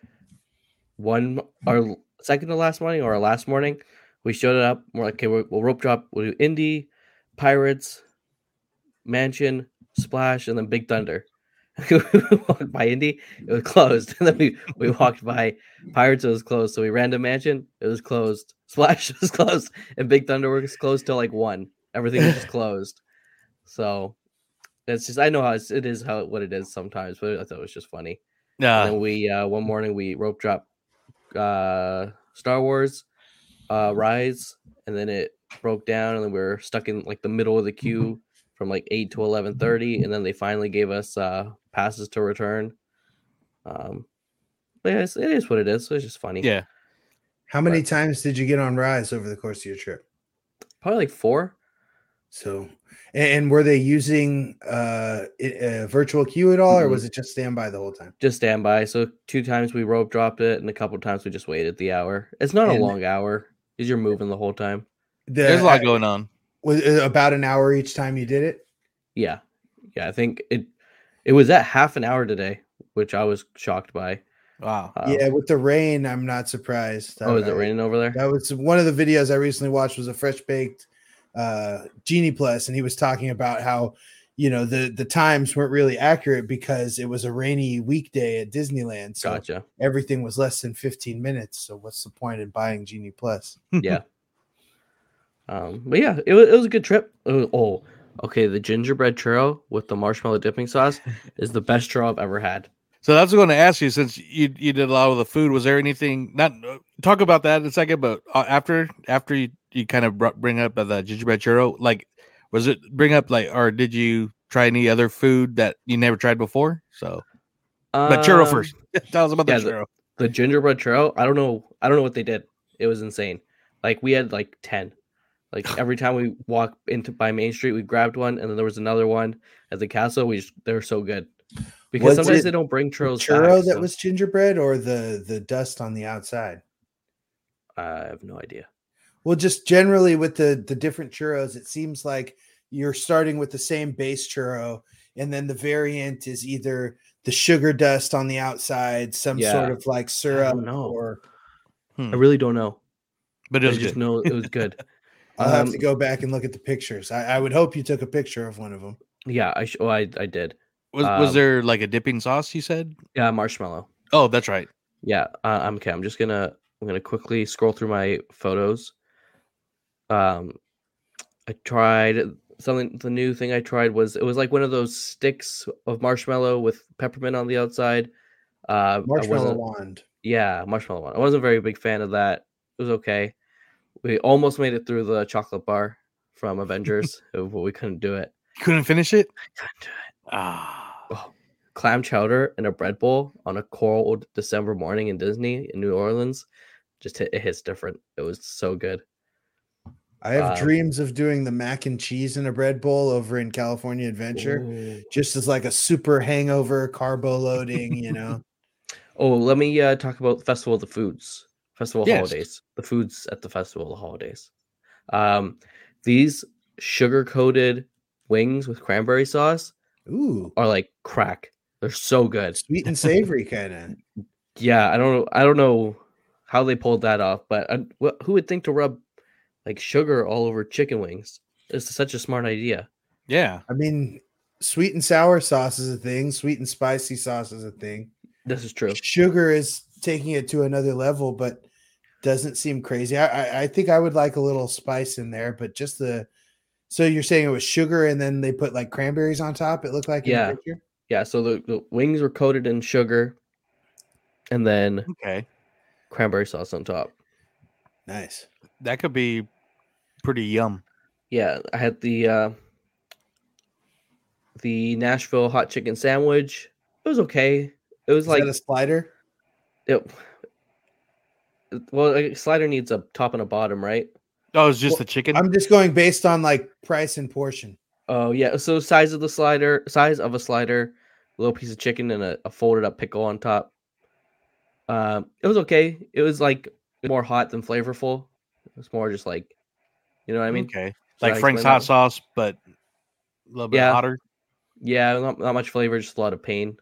second to last morning or our last morning, we showed it up. We're like, okay, we'll rope drop. We'll do Indy, Pirates, Mansion, Splash, and then Big Thunder. We walked by Indy, it was closed. And then we walked by Pirates, it was closed. So we ran to Mansion, it was closed. Splash was closed, and Big Thunder was closed till 1. Everything was just closed. So it's just, I know how it is what it is sometimes, but I thought it was just funny. Yeah. And then we one morning we rope dropped Star Wars Rise, and then it broke down, and then we were stuck in the middle of the queue from 8 to 11:30, and then they finally gave us passes to return. But yeah, it is what it is. So it's just funny. Yeah. How many times did you get on Rise over the course of your trip? Probably 4. So, and were they using a virtual queue at all, or was it just standby the whole time? Just standby. So 2 times we rope dropped it, and a couple of times we just waited the hour. It's not a long hour because you're moving the whole time. There's a lot going on. Was it about an hour each time you did it? Yeah. I think it was at half an hour today, which I was shocked by. Wow. Yeah, with the rain, I'm not surprised. Is it raining over there? That was one of the videos I recently watched. Was a Fresh Baked Genie Plus, and he was talking about how the times weren't really accurate because it was a rainy weekday at Disneyland. So gotcha. Everything was less than 15 minutes. So what's the point in buying Genie Plus? Yeah. But yeah, it was a good trip. Okay. The gingerbread churro with the marshmallow dipping sauce is the best churro I've ever had. So that's what I was going to ask you, since you did a lot of the food. Was there anything? Not talk about that in a second, but after you kind of bring up the gingerbread churro, was it bring up or did you try any other food that you never tried before? So But churro first. Tell us about the yeah, churro. The gingerbread churro. I don't know what they did. It was insane. Like we had like 10. Like every time we walk into by Main Street, we grabbed one, and then there was another one at the castle. They were so good because sometimes they don't bring churros. Churro that was gingerbread or the dust on the outside. I have no idea. Well, just generally with the different churros, it seems like you're starting with the same base churro, and then the variant is either the sugar dust on the outside, some sort of like syrup, or I really don't know. But it was just good. know it was good. I'll have to go back and look at the pictures. I would hope you took a picture of one of them. Yeah, I did. Was there like a dipping sauce? You said? Yeah, marshmallow. Oh, that's right. Yeah, I'm okay. I'm gonna quickly scroll through my photos. I tried something. The new thing I tried was like one of those sticks of marshmallow with peppermint on the outside. Marshmallow wand. Yeah, marshmallow wand. I wasn't a very big fan of that. It was okay. We almost made it through the chocolate bar from Avengers, but we couldn't do it. Couldn't finish it? Couldn't do it. Clam chowder in a bread bowl on a cold December morning in Disney in New Orleans. It hits different. It was so good. I have dreams of doing the mac and cheese in a bread bowl over in California Adventure, just as like a super hangover carbo loading, Oh, let me talk about Festival of the Foods. Holidays, the foods at the Festival of the Holidays. These sugar-coated wings with cranberry sauce are like crack. They're so good. Sweet and savory kind of. Yeah, I don't know how they pulled that off, but who would think to rub like sugar all over chicken wings? It's such a smart idea. Yeah. I mean, sweet and sour sauce is a thing. Sweet and spicy sauce is a thing. This is true. Sugar is taking it to another level, but doesn't seem crazy. I think I would like a little spice in there, but just so you're saying it was sugar and then they put like cranberries on top, it looked like in the picture? Yeah, so the wings were coated in sugar and then cranberry sauce on top. Nice. That could be pretty yum. Yeah, I had the Nashville hot chicken sandwich. It was okay. It was like a slider. Well, a slider needs a top and a bottom, right? Oh, it's just the chicken. I'm just going based on like price and portion. Oh yeah, so size of a slider, a little piece of chicken, and a folded up pickle on top. It was okay. It was like more hot than flavorful. It was more just like, you know what I mean? Okay, like Frank's hot sauce, but a little bit hotter. Yeah, not much flavor, just a lot of pain.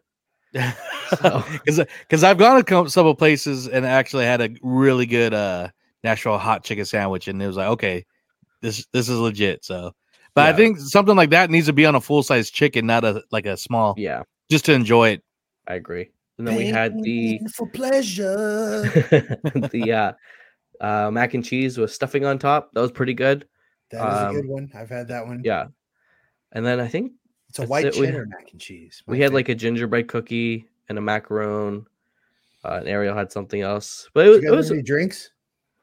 Because I've gone to several places and actually had a really good Nashville hot chicken sandwich, and it was like, okay, this is legit. So, but I think something like that needs to be on a full size chicken, not a small. Yeah, just to enjoy it. I agree. And then we had for pleasure. the mac and cheese with stuffing on top. That was pretty good. That is a good one. I've had that one. Yeah, and then I think it's a white cheddar mac and cheese. We had like a gingerbread cookie and a macaron. And Ariel had something else, but it was any drinks.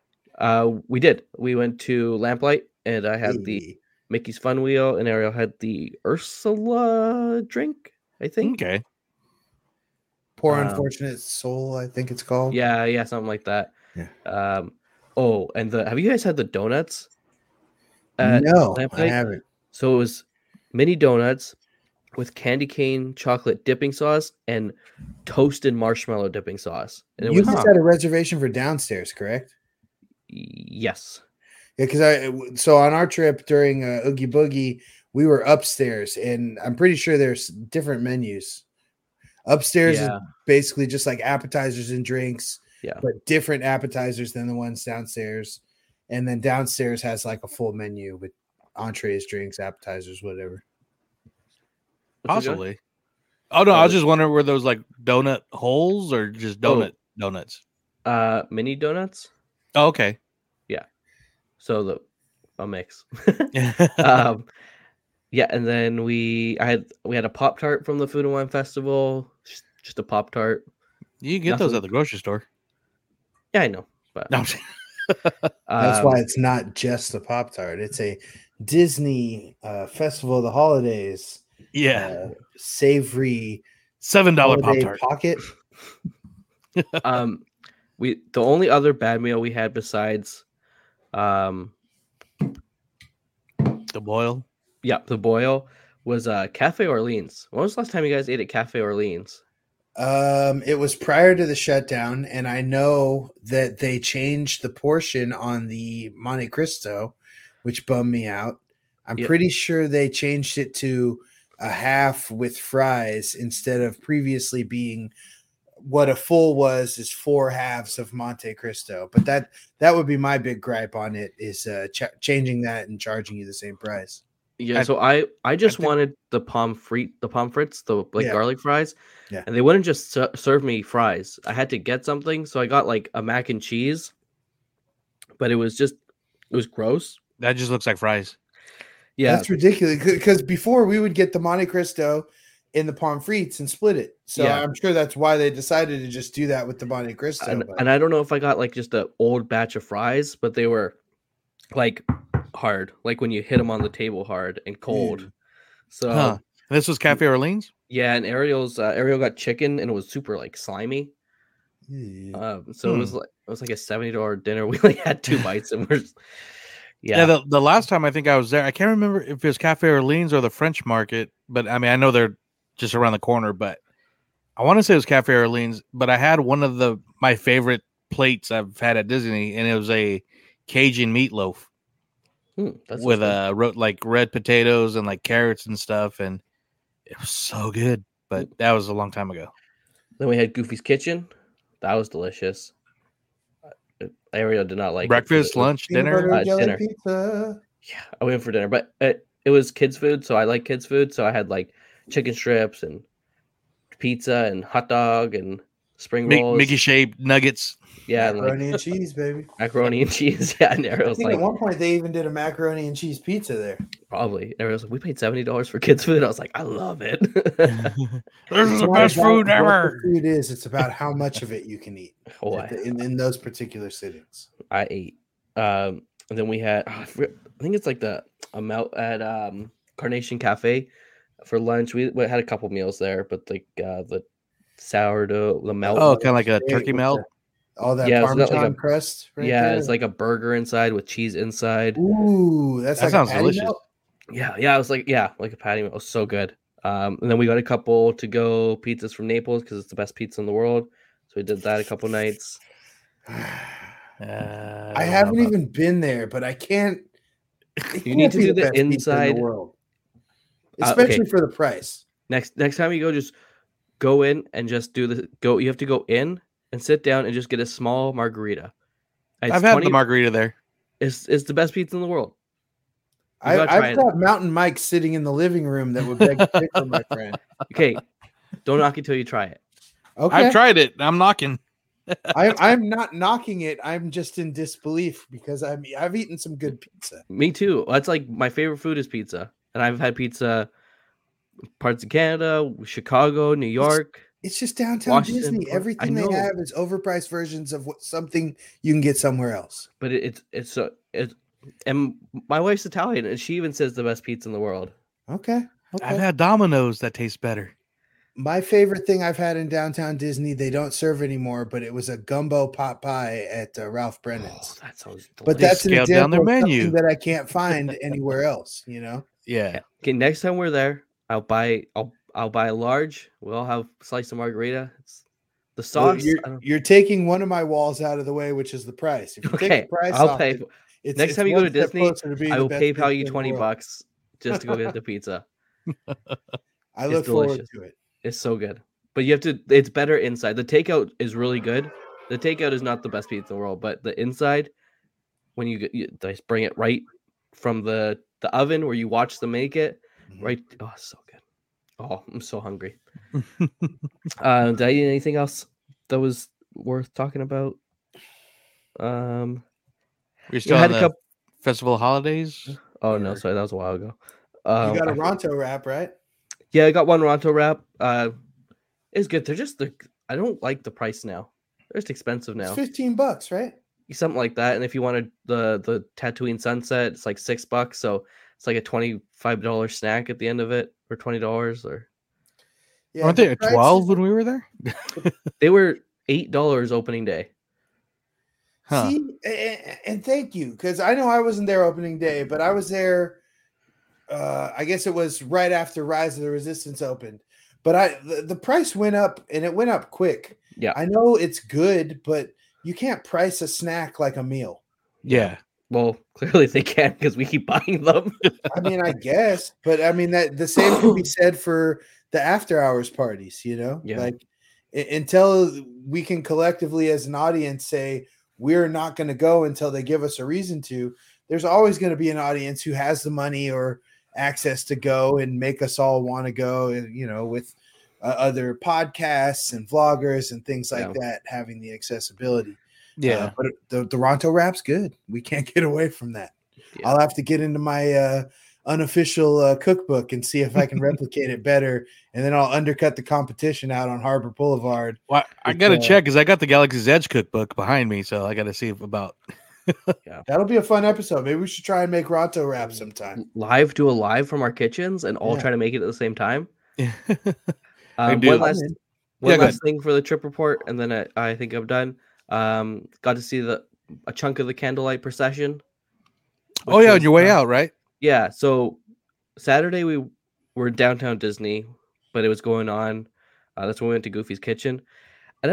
We did. We went to Lamplight, and I had the Mickey's Fun Wheel, and Ariel had the Ursula drink. I think. Okay. Poor Unfortunate Soul, I think it's called. Yeah, something like that. Yeah. And have you guys had the donuts? No, I haven't. So it was mini donuts with candy cane chocolate dipping sauce and toasted marshmallow dipping sauce. And you just had a reservation for downstairs, correct? Yes. Yeah, because so on our trip during Oogie Boogie, we were upstairs, and I'm pretty sure there's different menus. Upstairs is basically just like appetizers and drinks, but different appetizers than the ones downstairs. And then downstairs has like a full menu with entrees, drinks, appetizers, whatever. Possibly. Oh no, I was just wondering, were those like donut holes or just donuts? Mini donuts. Oh, okay. Yeah. So a mix. Yeah, and then we had a Pop-Tart from the Food and Wine Festival. Just a Pop-Tart. You can get those at the grocery store. Yeah, I know. But no. That's why it's not just a Pop-Tart. It's a Disney Festival of the Holidays. Yeah. Savory $7 Pop-Tart. Pocket. The only other bad meal we had besides The boil. Yeah, the boil was Cafe Orleans. When was the last time you guys ate at Cafe Orleans? It was prior to the shutdown, and I know that they changed the portion on the Monte Cristo, which bummed me out. I'm pretty sure they changed it to a half with fries instead of previously being what a full was is 4 halves of Monte Cristo. But that would be my big gripe on it is changing that and charging you the same price. Yeah, so I just wanted the pommes frites, the garlic fries. Yeah. And they wouldn't just serve me fries. I had to get something, so I got like a mac and cheese. But it was gross. That just looks like fries. Yeah. That's ridiculous because before we would get the Monte Cristo in the pommes frites and split it. So I'm sure that's why they decided to just do that with the Monte Cristo. And I don't know if I got like just an old batch of fries, but they were like hard, like when you hit them on the table hard and cold. So this was Cafe Orleans? Yeah, and Ariel got chicken and it was super like slimy. So it was like a $70 dinner. We only had 2 bites and we're the last time I think I was there, I can't remember if it was Cafe Orleans or the French Market, but I mean I know they're just around the corner, but I want to say it was Cafe Orleans, but I had one of my favorite plates I've had at Disney, and it was a Cajun meatloaf with like red potatoes and like carrots and stuff, and it was so good. But that was a long time ago. Then we had Goofy's Kitchen. That was delicious. Ariel did not like breakfast, lunch, dinner. Dinner. Pizza. Yeah, I went for dinner, but it was kids' food, so I like kids' food. So I had like chicken strips and pizza and hot dog and spring rolls, Mickey shaped nuggets. Yeah, macaroni and cheese, baby. Macaroni and cheese. Yeah, and Ariel's like, at one point they even did a macaroni and cheese pizza there. Probably. Ariel's like, we paid $70 for kids' food. I was like, I love it. This is the best food ever. Food is. It's about how much of it you can eat in those particular sittings. I ate. And then we had, I think it's like the amount at Carnation Cafe for lunch. We had a couple meals there, but like the sourdough, the melt. Oh, kind of like a turkey melt. All that Parmesan crust. Right there. It's like a burger inside with cheese inside. Ooh, that sounds delicious. Melt? Yeah, it was like a patty melt. It was so good. And then we got a couple to go pizzas from Naples because it's the best pizza in the world. So we did that a couple nights. I haven't even been there, but I can't. You need to do the inside in the world, especially for the price. Next time you go, just go in and just do go. You have to go in and sit down and just get a small margarita. I've had the margarita there. It's the best pizza in the world. I've got Mountain Mike sitting in the living room that would beg to pick my friend. Okay, don't knock it till you try it. Okay, I've tried it. I'm knocking. I'm not knocking it. I'm just in disbelief because I've eaten some good pizza. Me too. That's like my favorite food is pizza, and I've had pizza parts of Canada, Chicago, New York. It's just downtown Washington, Disney. Everything they have is overpriced versions of something you can get somewhere else. But it's and my wife's Italian, and she even says the best pizza in the world. Okay. I've had Domino's that tastes better. My favorite thing I've had in downtown Disney, they don't serve anymore, but it was a gumbo pot pie at Ralph Brennan's. Oh, that sounds delicious. But that's an example down their of menu something that I can't find anywhere else, you know? Yeah. Okay, next time we're there, I'll buy a large. We'll have a slice of margarita. It's the sauce. Well, you're taking one of my walls out of the way, which is the price. If you take the price off, pay. Next time you go to Disney, I will PayPal you $20 just to go get the pizza. I look forward to it. It's so good. But you have to, it's better inside. The takeout is really good. The takeout is not the best pizza in the world, but the inside, when you just bring it right from the oven where you watch them make it, right? Oh, so good. Oh, I'm so hungry. Did I eat anything else that was worth talking about? We still had a couple festival holidays. Oh no, sorry, that was a while ago. You got a Ronto wrap, right? Yeah, I got one Ronto wrap. It's good. They're just I don't like the price now. They're just expensive now. It's $15, right? Something like that. And if you wanted the Tatooine Sunset, it's like $6. So it's like a $25 snack at the end of it, or $20 or. Yeah, Weren't they at 12 when we were there? They were $8 opening day. Huh. See, and thank you, because I know I wasn't there opening day, but I was there. I guess it was right after Rise of the Resistance opened, but the price went up, and it went up quick. Yeah, I know it's good, but you can't price a snack like a meal. Yeah. Well, clearly they can because we keep buying them. I mean, I guess, but I mean that the same can be said for the after hours parties. Yeah. Like until we can collectively as an audience say we're not going to go until they give us a reason to. There's always going to be an audience who has the money or access to go and make us all want to go. With other podcasts and vloggers and things like that having the accessibility. Yeah, but the Toronto Rap's good. We can't get away from that. Yeah. I'll have to get into my unofficial cookbook and see if I can replicate it better, and then I'll undercut the competition out on Harbor Boulevard. Well, I got to check because I got the Galaxy's Edge cookbook behind me, so I got to see about. Yeah, that'll be a fun episode. Maybe we should try and make Ronto Rap sometime. Do a live from our kitchens and all try to make it at the same time. One last thing for the trip report, and then I think I'm done. Got to see a chunk of the candlelight procession. Oh yeah, on your way out, right? Yeah. So Saturday we were downtown Disney, but it was going on. That's when we went to Goofy's Kitchen, and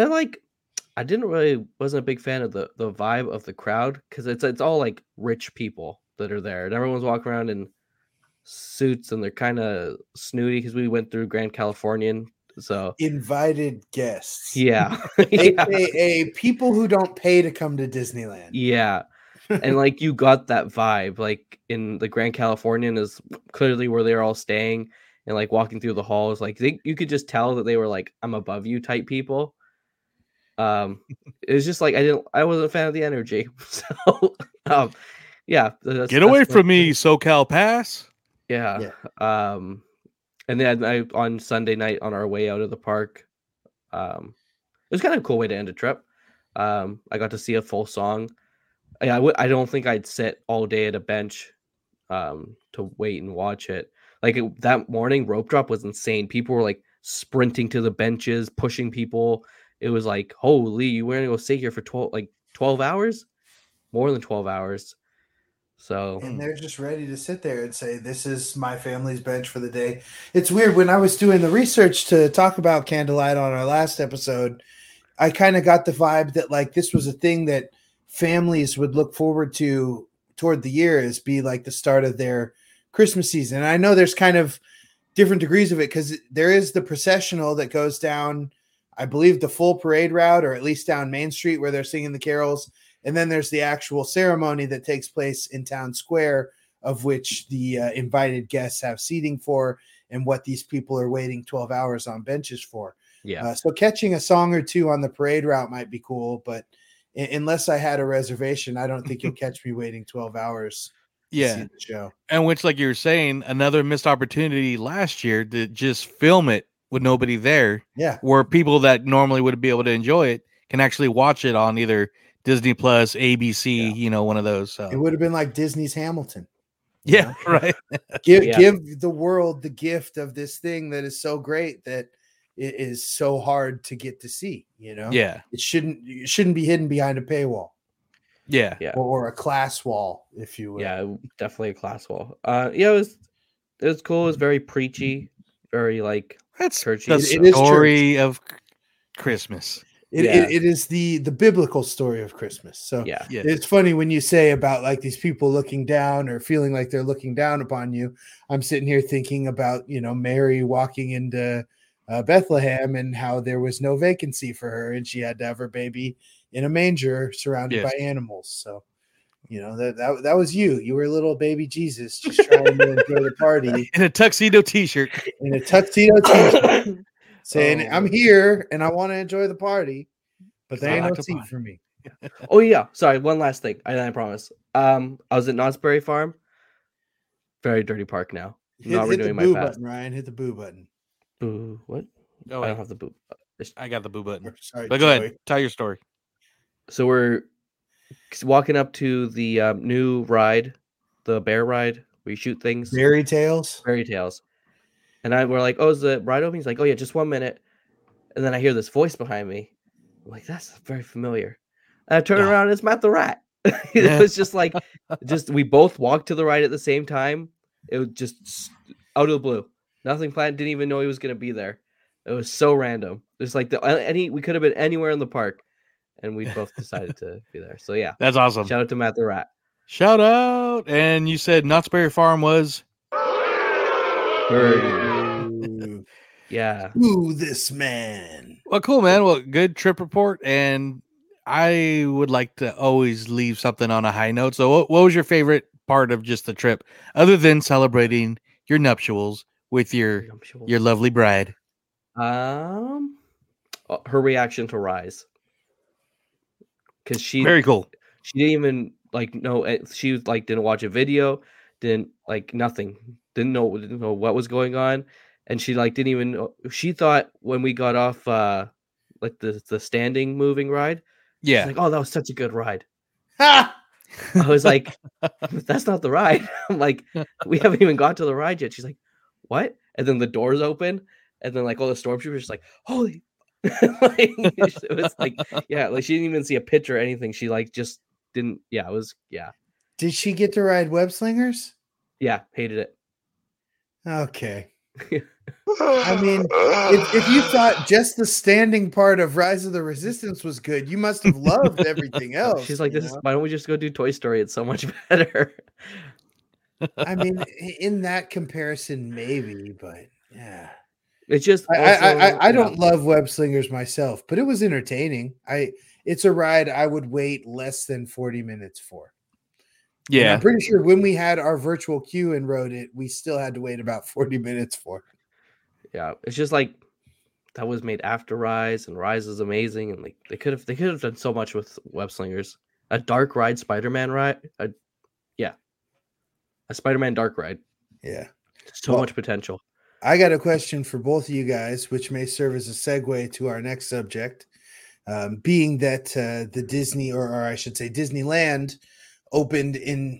I wasn't a big fan of the vibe of the crowd because it's all like rich people that are there, and everyone's walking around in suits, and they're kind of snooty because we went through Grand Californian. So invited guests, yeah, aka people who don't pay to come to Disneyland, yeah, and like you got that vibe, like in the Grand Californian is clearly where they're all staying, and like walking through the halls, like you could just tell that they were like I'm above you type people. It was just like I wasn't a fan of the energy, so yeah, get away from me, SoCal Pass. Yeah. And then on Sunday night on our way out of the park, it was kind of a cool way to end a trip. I got to see a full song. I don't think I'd sit all day at a bench to wait and watch it. Like that morning, Rope Drop was insane. People were like sprinting to the benches, pushing people. It was like, holy, you were going to go sit here for 12 hours? More than 12 hours. So, and they're just ready to sit there and say, this is my family's bench for the day. It's weird. When I was doing the research to talk about Candlelight on our last episode, I kind of got the vibe that like this was a thing that families would look forward to toward the year as be like the start of their Christmas season. And I know there's kind of different degrees of it because there is the processional that goes down, I believe, the full parade route, or at least down Main Street where they're singing the carols. And then there's the actual ceremony that takes place in Town Square, of which the invited guests have seating for and what these people are waiting 12 hours on benches for. Yeah. So catching a song or two on the parade route might be cool, but unless I had a reservation, I don't think you'll catch me waiting 12 hours to see the show. And which, like you were saying, another missed opportunity last year to just film it with nobody there. Yeah. Where people that normally would be able to enjoy it can actually watch it on either Disney Plus, ABC, one of those. So. It would have been like Disney's Hamilton. Yeah, right. Give the world the gift of this thing that is so great that it is so hard to get to see. Yeah, it shouldn't be hidden behind a paywall. Yeah, or a class wall, if you will. Yeah, definitely a class wall. It was cool. It was very preachy, very like that's churchy. The story of Christmas. It is the biblical story of Christmas. So yeah, it's funny when you say about like these people looking down or feeling like they're looking down upon you. I'm sitting here thinking about, Mary walking into Bethlehem and how there was no vacancy for her and she had to have her baby in a manger surrounded by animals. So, that was you. You were little baby Jesus just trying to enjoy the party. In a tuxedo t-shirt. Saying, I'm here and I want to enjoy the party, but there ain't no seat for me. Oh, yeah. Sorry. One last thing. I promise. I was at Knott's Berry Farm. Very dirty park now. Not renewing my pass. Ryan, hit the boo button. Boo. What? Oh, I don't have the boo. I got the boo button. Sorry, but go ahead. Tell your story. So we're walking up to the new ride, the bear ride, where you shoot things. Fairy Tales. And we're like, oh, is the ride open? He's like, oh yeah, just 1 minute. And then I hear this voice behind me. I'm like, that's very familiar. And I turn around and it's Matt the Rat. It was just like, we both walked to the ride at the same time. It was just out of the blue. Nothing planned. Didn't even know he was going to be there. It was so random. It's like we could have been anywhere in the park, and we both decided to be there. So yeah, that's awesome. Shout out to Matt the Rat. Shout out. And you said Knott's Berry Farm was yeah. Ooh, this man. Well, cool, man. Well, good trip report, and I would like to always leave something on a high note. So what was your favorite part of just the trip, other than celebrating your nuptials with your lovely bride? Her reaction to Rise, because very cool. She didn't even know. She didn't watch a video, didn't nothing, didn't know what was going on, and she didn't even know. She thought when we got off the standing moving ride, yeah, she's like, oh, that was such a good ride. I was like, that's not the ride. I'm like, we haven't even got to the ride yet. She's like, what? And then the doors open, and then all the stormtroopers just holy. It was she didn't even see a picture or anything. She just didn't. Yeah, it was Did she get to ride Web Slingers? Yeah, hated it. Okay. I mean, if you thought just the standing part of Rise of the Resistance was good, you must have loved everything else. She's like, why don't we just go do Toy Story? It's so much better. I mean, in that comparison, maybe, but yeah. It's just I don't love Web Slingers myself, but it was entertaining. It's a ride I would wait less than 40 minutes for. Yeah. And I'm pretty sure when we had our virtual queue and rode it, we still had to wait about 40 minutes for it. Yeah, it's just that was made after Rise, and Rise is amazing, and they could have done so much with Web Slingers. A dark ride, Spider-Man ride, a Spider-Man dark ride. Yeah, so much potential. I got a question for both of you guys, which may serve as a segue to our next subject, being that the Disney, or I should say Disneyland, reopened in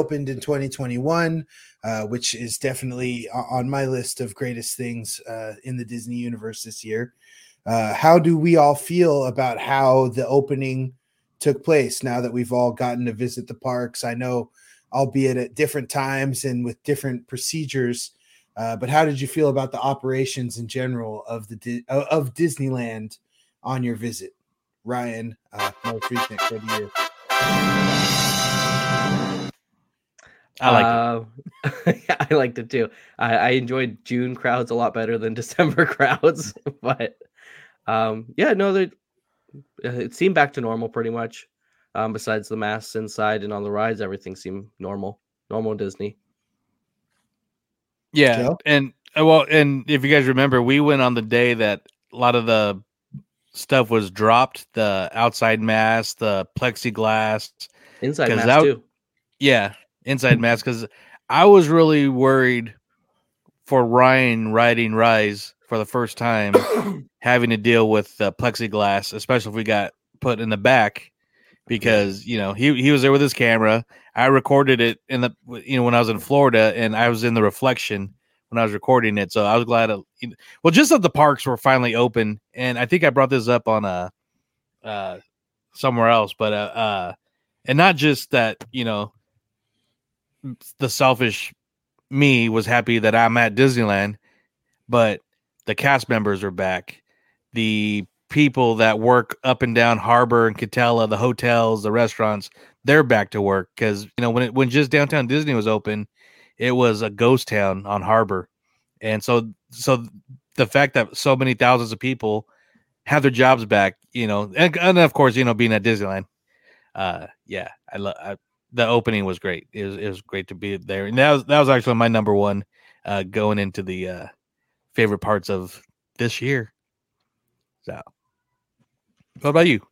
2021, which is definitely on my list of greatest things in the Disney universe this year. How do we all feel about how the opening took place now that we've all gotten to visit the parks? I know, albeit at different times and with different procedures, but how did you feel about the operations in general of Disneyland on your visit? Ryan, most recent, good year. I liked it too. I enjoyed June crowds a lot better than December crowds, but it seemed back to normal pretty much. Besides the masks inside and on the rides, everything seemed normal Disney. Yeah, Joe? And if you guys remember, we went on the day that a lot of the stuff was dropped, the outside mask, the plexiglass, inside mask too. Yeah. Inside mask, because I was really worried for Ryan riding Rise for the first time, having to deal with plexiglass, especially if we got put in the back, because he was there with his camera. I recorded it when I was in Florida, and I was in the reflection when I was recording it, so I was glad. Just that the parks were finally open, and I think I brought this up on somewhere else, but and not just that the selfish me was happy that I'm at Disneyland, but the cast members are back. The people that work up and down Harbor and Catella, the hotels, the restaurants, they're back to work. Because when just downtown Disney was open, it was a ghost town on Harbor, and so the fact that so many thousands of people have their jobs back, and of course, being at Disneyland, the opening was great. It was great to be there, and that was actually my number one going into the favorite parts of this year. So, what about you?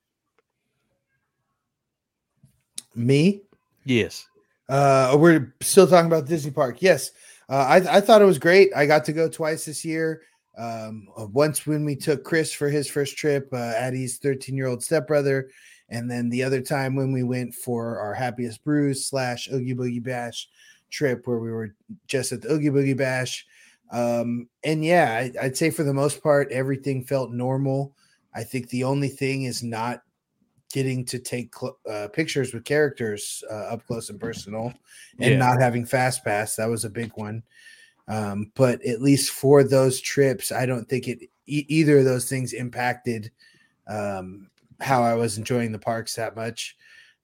Me? Yes. We're still talking about Disney Park. Yes. I thought it was great. I got to go twice this year. Once when we took Chris for his first trip, Addie's 13-year-old stepbrother. And then the other time when we went for our Happiest Brews / Oogie Boogie Bash trip, where we were just at the Oogie Boogie Bash. And yeah, I'd say for the most part, everything felt normal. I think the only thing is not getting to take pictures with characters up close and personal, and not having fast pass. That was a big one. But at least for those trips, I don't think either of those things impacted how I was enjoying the parks that much.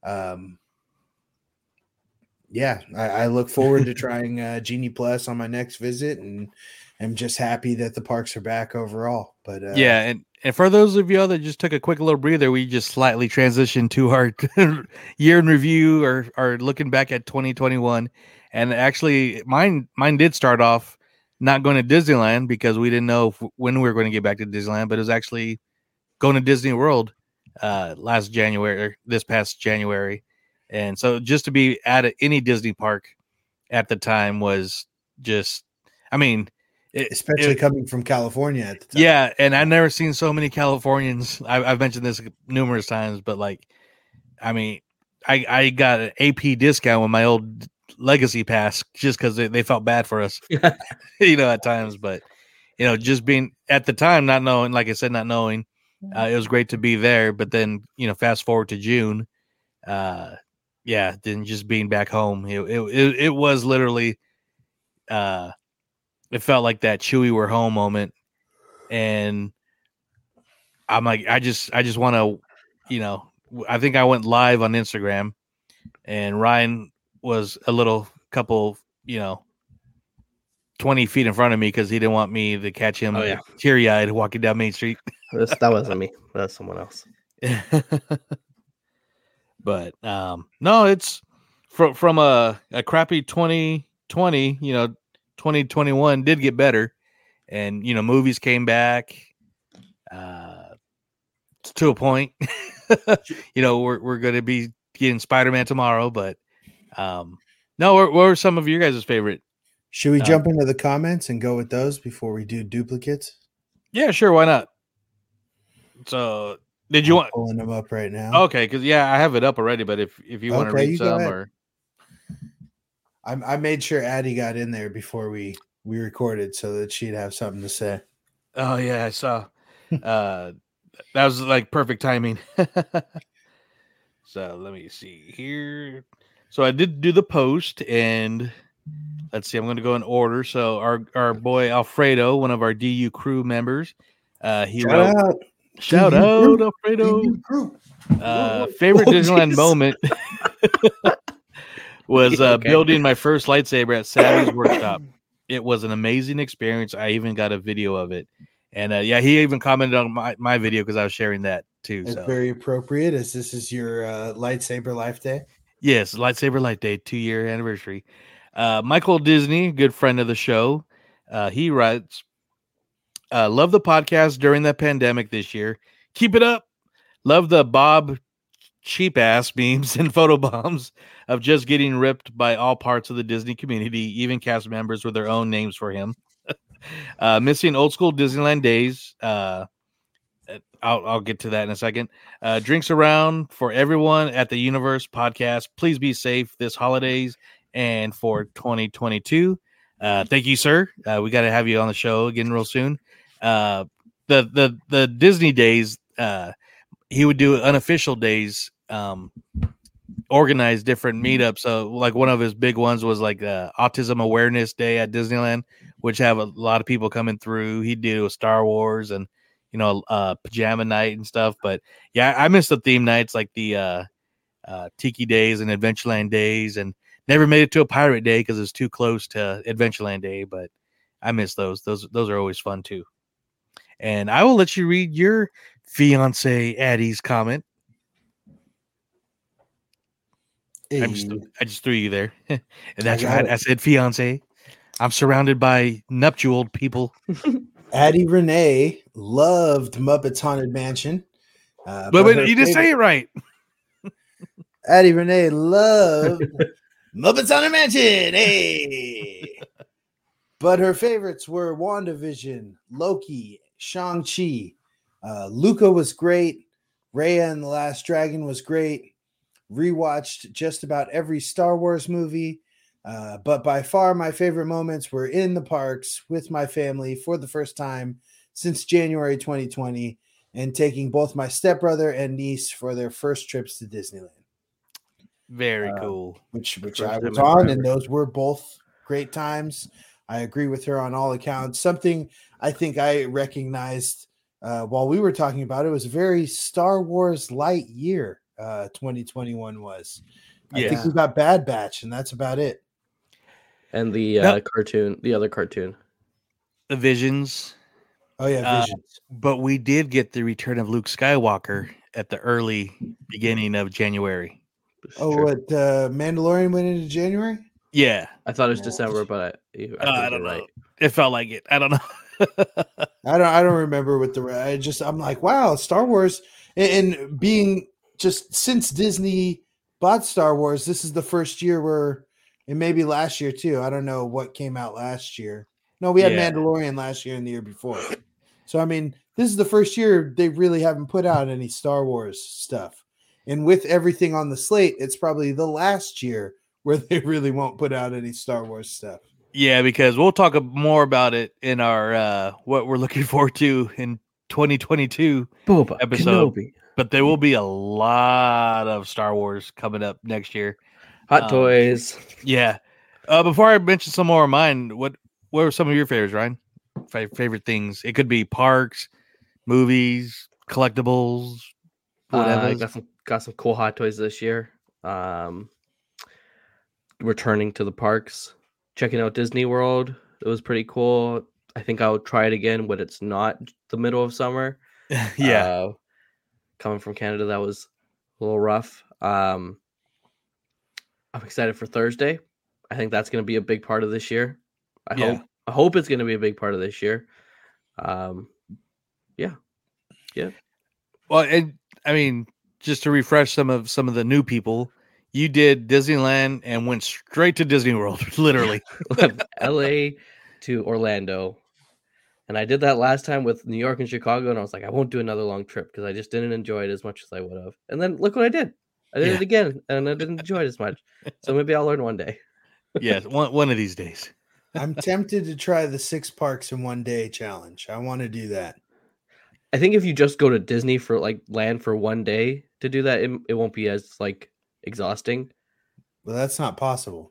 Yeah, I look forward to trying Genie Plus on my next visit, and I'm just happy that the parks are back overall. But yeah, and for those of you that just took a quick little breather, we just slightly transitioned to our year in review, or looking back at 2021. And actually, mine did start off not going to Disneyland because we didn't know when we were going to get back to Disneyland, but it was actually going to Disney World this past January. And so just to be at any Disney park at the time was just, I mean, especially coming from California at the time. Yeah, and I've never seen so many Californians. I've mentioned this numerous times, but like, I mean, I got an AP discount with my old Legacy Pass just because they felt bad for us, at times. But just being at the time, not knowing, like I said, not knowing, it was great to be there. But then fast forward to June, then just being back home, it was literally, it felt like that Chewie we're home moment. And I'm like, I just want to, I think I went live on Instagram, and Ryan was a couple 20 feet in front of me because he didn't want me to catch him teary-eyed walking down Main Street. That wasn't me. That's someone else. But no, it's from a crappy 2020, 2021 did get better, and movies came back to a point. We're going to be getting Spider-Man tomorrow, but no, what were some of your guys' favorite? Should we jump into the comments and go with those before we do duplicates? Yeah, sure, why not? So did you want pulling them up right now? Okay, because I have it up already, but if you want to read some, or I made sure Addie got in there before we recorded so that she'd have something to say. Oh yeah, I saw. That was like perfect timing. So let me see here. So I did do the post, and let's see, I'm going to go in order. So our boy Alfredo, one of our DU crew members, he wrote, shout out Alfredo. Favorite Disneyland moment was building my first lightsaber at Savvy's workshop. It was an amazing experience. I even got a video of it. And he even commented on my video because I was sharing that too. It's very appropriate, as this is your lightsaber life day. Yes, lightsaber life day, 2-year anniversary. Michael Disney, good friend of the show, he writes, love the podcast during the pandemic this year. Keep it up. Love the Bob cheap ass memes and photobombs of just getting ripped by all parts of the Disney community, even cast members with their own names for him. Missing old school Disneyland days. I'll get to that in a second. Drinks around for everyone at the Universe podcast. Please be safe this holidays and for 2022. Thank you, sir. We got to have you on the show again real soon. The Disney days, he would do unofficial days, organize different meetups. So like one of his big ones was like Autism Awareness Day at Disneyland, which have a lot of people coming through. He'd do a Star Wars and pajama night and stuff. But yeah, I miss the theme nights like the Tiki days and Adventureland days, and never made it to a pirate day because it's too close to Adventureland Day. But I miss those. Those are always fun too. And I will let you read your fiance Addie's comment. Hey. I just threw you there. And that's right. I said fiance. I'm surrounded by nuptial people. Addie Renee loved Muppets Haunted Mansion. But you didn't say it right. Addie Renee loved Muppets Haunted Mansion. Hey. But her favorites were WandaVision, Loki, Shang-Chi. Luca was great. Raya and the Last Dragon was great. Rewatched just about every Star Wars movie. But by far, my favorite moments were in the parks with my family for the first time since January 2020, and taking both my stepbrother and niece for their first trips to Disneyland. Very cool. Which I was on, and those were both great times. I agree with her on all accounts. Something I think I recognized while we were talking about it was a very Star Wars light year. 2021 was. I think we got Bad Batch, and that's about it. And the cartoon, the other cartoon, the Visions. Oh yeah, Visions. But we did get the return of Luke Skywalker at the early beginning of January. What Mandalorian went into January? Yeah, I thought it was December, but I don't know. Right. It felt like it. I don't know. I don't remember what I'm like, wow, Star Wars, and being just since Disney bought Star Wars, this is the first year where, and maybe last year too. I don't know what came out last year. No, we had Mandalorian last year and the year before. So I mean, this is the first year they really haven't put out any Star Wars stuff. And with everything on the slate, it's probably the last year where they really won't put out any Star Wars stuff. Yeah, because we'll talk more about it in our what we're looking forward to in 2022 episode. Kenobi. But there will be a lot of Star Wars coming up next year. Hot toys. Yeah. Before I mention some more of mine, what were some of your favorites, Ryan? Favorite things? It could be parks, movies, collectibles, whatever. Got some cool Hot Toys this year. Returning to the parks, checking out Disney World. It was pretty cool. I think I'll try it again when it's not the middle of summer. Yeah. Coming from Canada, that was a little rough. I'm excited for Thursday. I think that's going to be a big part of this year. I hope it's going to be a big part of this year. Yeah. Well, and I mean, just to refresh some of the new people, you did Disneyland and went straight to Disney World, literally. LA to Orlando. And I did that last time with New York and Chicago, and I was like, I won't do another long trip because I just didn't enjoy it as much as I would have. And then look what I did. I did it again, and I didn't enjoy it as much. So maybe I'll learn one day. Yes, one of these days. I'm tempted to try the 6 parks in one day challenge. I want to do that. I think if you just go to Disney for land for one day to do that, it won't be as exhausting. Well, that's not possible.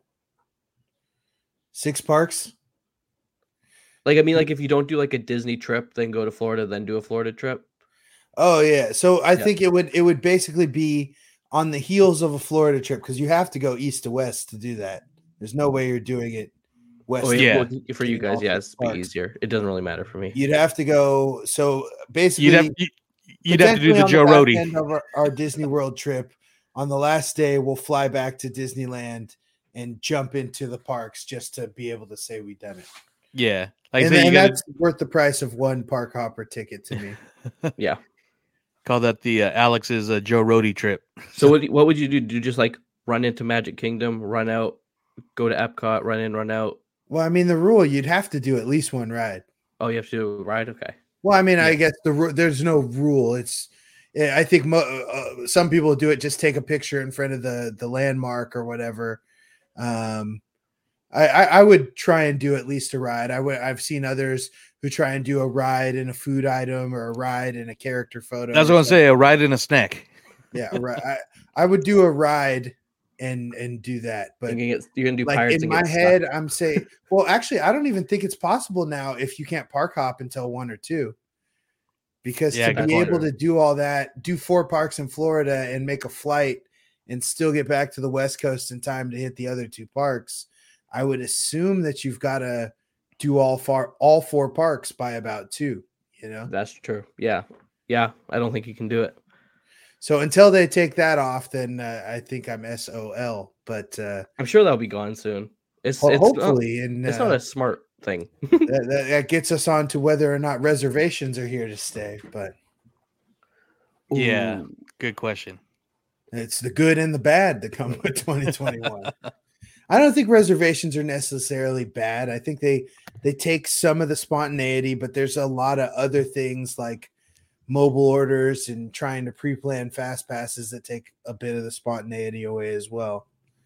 6 parks? If you don't do a Disney trip, then go to Florida, then do a Florida trip. Oh yeah. So I think it would basically be on the heels of a Florida trip because you have to go east to west to do that. There's no way you're doing it west. Oh, yeah. Well, for you guys, it's be easier. It doesn't really matter for me. You'd have to go. So basically, you'd have to do the Joe Rohde end of our Disney World trip. On the last day, we'll fly back to Disneyland and jump into the parks just to be able to say we've done it. Yeah. That's worth the price of one park hopper ticket to me. Yeah. Call that the Alex's Joe Rohde trip. So what would you do? Do you just run into Magic Kingdom, run out, go to Epcot, run in, run out? Well, I mean, the rule, you'd have to do at least one ride. Oh, you have to do a ride? Okay. Well, I mean, I guess there's no rule. I think some people do it, just take a picture in front of the landmark or whatever. I would try and do at least a ride. I've seen others who try and do a ride in a food item or a ride in a character photo. I was going to say a ride in a snack. Yeah, right. I would do a ride and do that, but you're gonna do Pirates in my head. I'm saying, well, actually, I don't even think it's possible now if you can't park hop until 1 or 2, because to be able to do all that, do 4 parks in Florida and make a flight and still get back to the West Coast in time to hit the other 2 parks. I would assume that you've got to do all 4 parks by about 2, That's true. Yeah. I don't think you can do it. So until they take that off, then I think I'm SOL, but I'm sure that'll be gone soon. Hopefully. It's not a smart thing. that gets us on to whether or not reservations are here to stay, but yeah, good question. It's the good and the bad that come with 2021. I don't think reservations are necessarily bad. I think they take some of the spontaneity, but there's a lot of other things like mobile orders and trying to pre-plan fast passes that take a bit of the spontaneity away as well.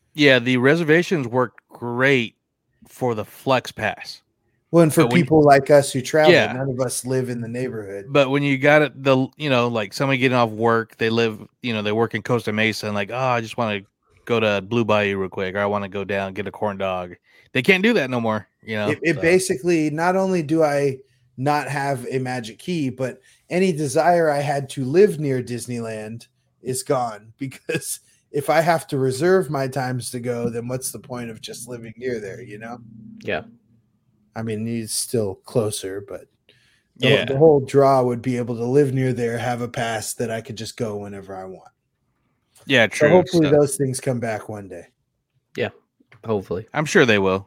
Yeah, the reservations worked great for the Flex Pass. Well, and for people like us who travel, Yeah. none of us live in the neighborhood. But when you got it, like somebody getting off work, they live, they work in Costa Mesa, and like, I just want to go to Blue Bayou real quick, or I want to go down and get a corn dog. They can't do that no more. It basically, not only do I not have a magic key, but any desire I had to live near Disneyland is gone, because if I have to reserve my times to go, then what's the point of just living near there? Yeah. I mean, he's still closer, but the whole draw would be able to live near there, have a pass that I could just go whenever I want. Yeah, true. So hopefully those things come back one day. Yeah, hopefully. I'm sure they will.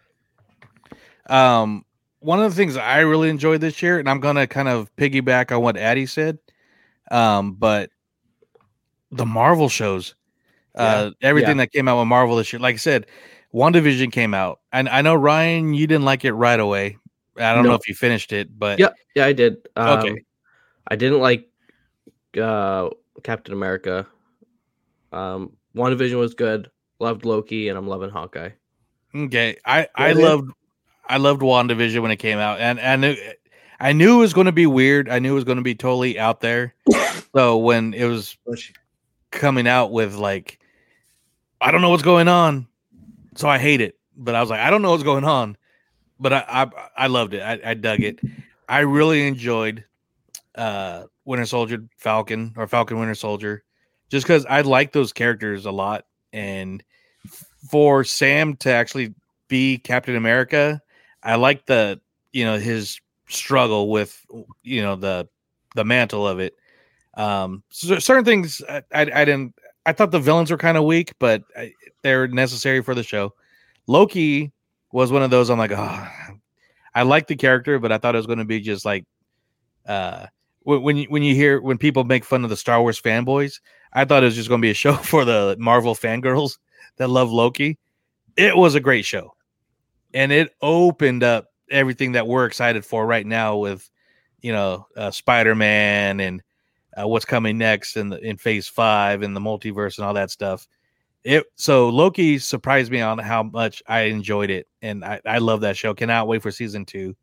One of the things I really enjoyed this year, and I'm going to kind of piggyback on what Addie said, but the Marvel shows, everything that came out with Marvel this year. Like I said, WandaVision came out, and I know, Ryan, you didn't like it right away. I don't know if you finished it, but yeah, I did. Okay, I didn't like Captain America. WandaVision was good. Loved Loki, and I'm loving Hawkeye. Okay, I loved WandaVision when it came out, and I knew it was going to be weird. I knew it was going to be totally out there. So when it was coming out with like, I don't know what's going on, so I hate it. But I was like, I don't know what's going on, but I loved it. I dug it. I really enjoyed Winter Soldier, Falcon Winter Soldier, just because I like those characters a lot, and for Sam to actually be Captain America, I like the his struggle with the mantle of it. So certain things I didn't. I thought the villains were kind of weak, but they're necessary for the show. Loki was one of those. I'm like, I like the character, but I thought it was going to be just like when people make fun of the Star Wars fanboys, I thought it was just going to be a show for the Marvel fangirls that love Loki. It was a great show, and it opened up everything that we're excited for right now with Spider-Man and what's coming next in Phase 5 and the multiverse and all that stuff. So Loki surprised me on how much I enjoyed it, and I love that show. Cannot wait for season 2.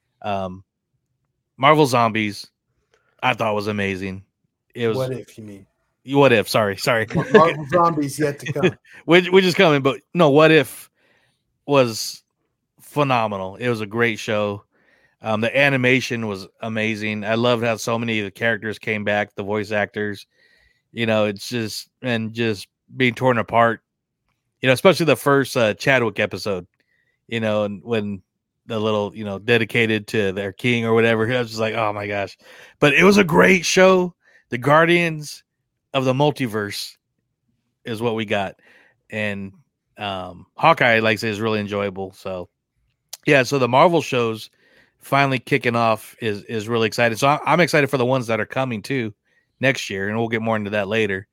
Marvel Zombies, I thought was amazing. It was What If, you mean? What If? Sorry. Marvel Zombies yet to come. which is coming, but no, What If was phenomenal. It was a great show. The animation was amazing. I loved how so many of the characters came back, the voice actors. It's just being torn apart. Especially the first Chadwick episode. And when the little dedicated to their king or whatever, I was just like, oh my gosh! But it was a great show. The Guardians of the Multiverse is what we got, and Hawkeye, like I say, is really enjoyable. So yeah, so the Marvel shows finally kicking off is really exciting. So I'm excited for the ones that are coming too next year, and we'll get more into that later.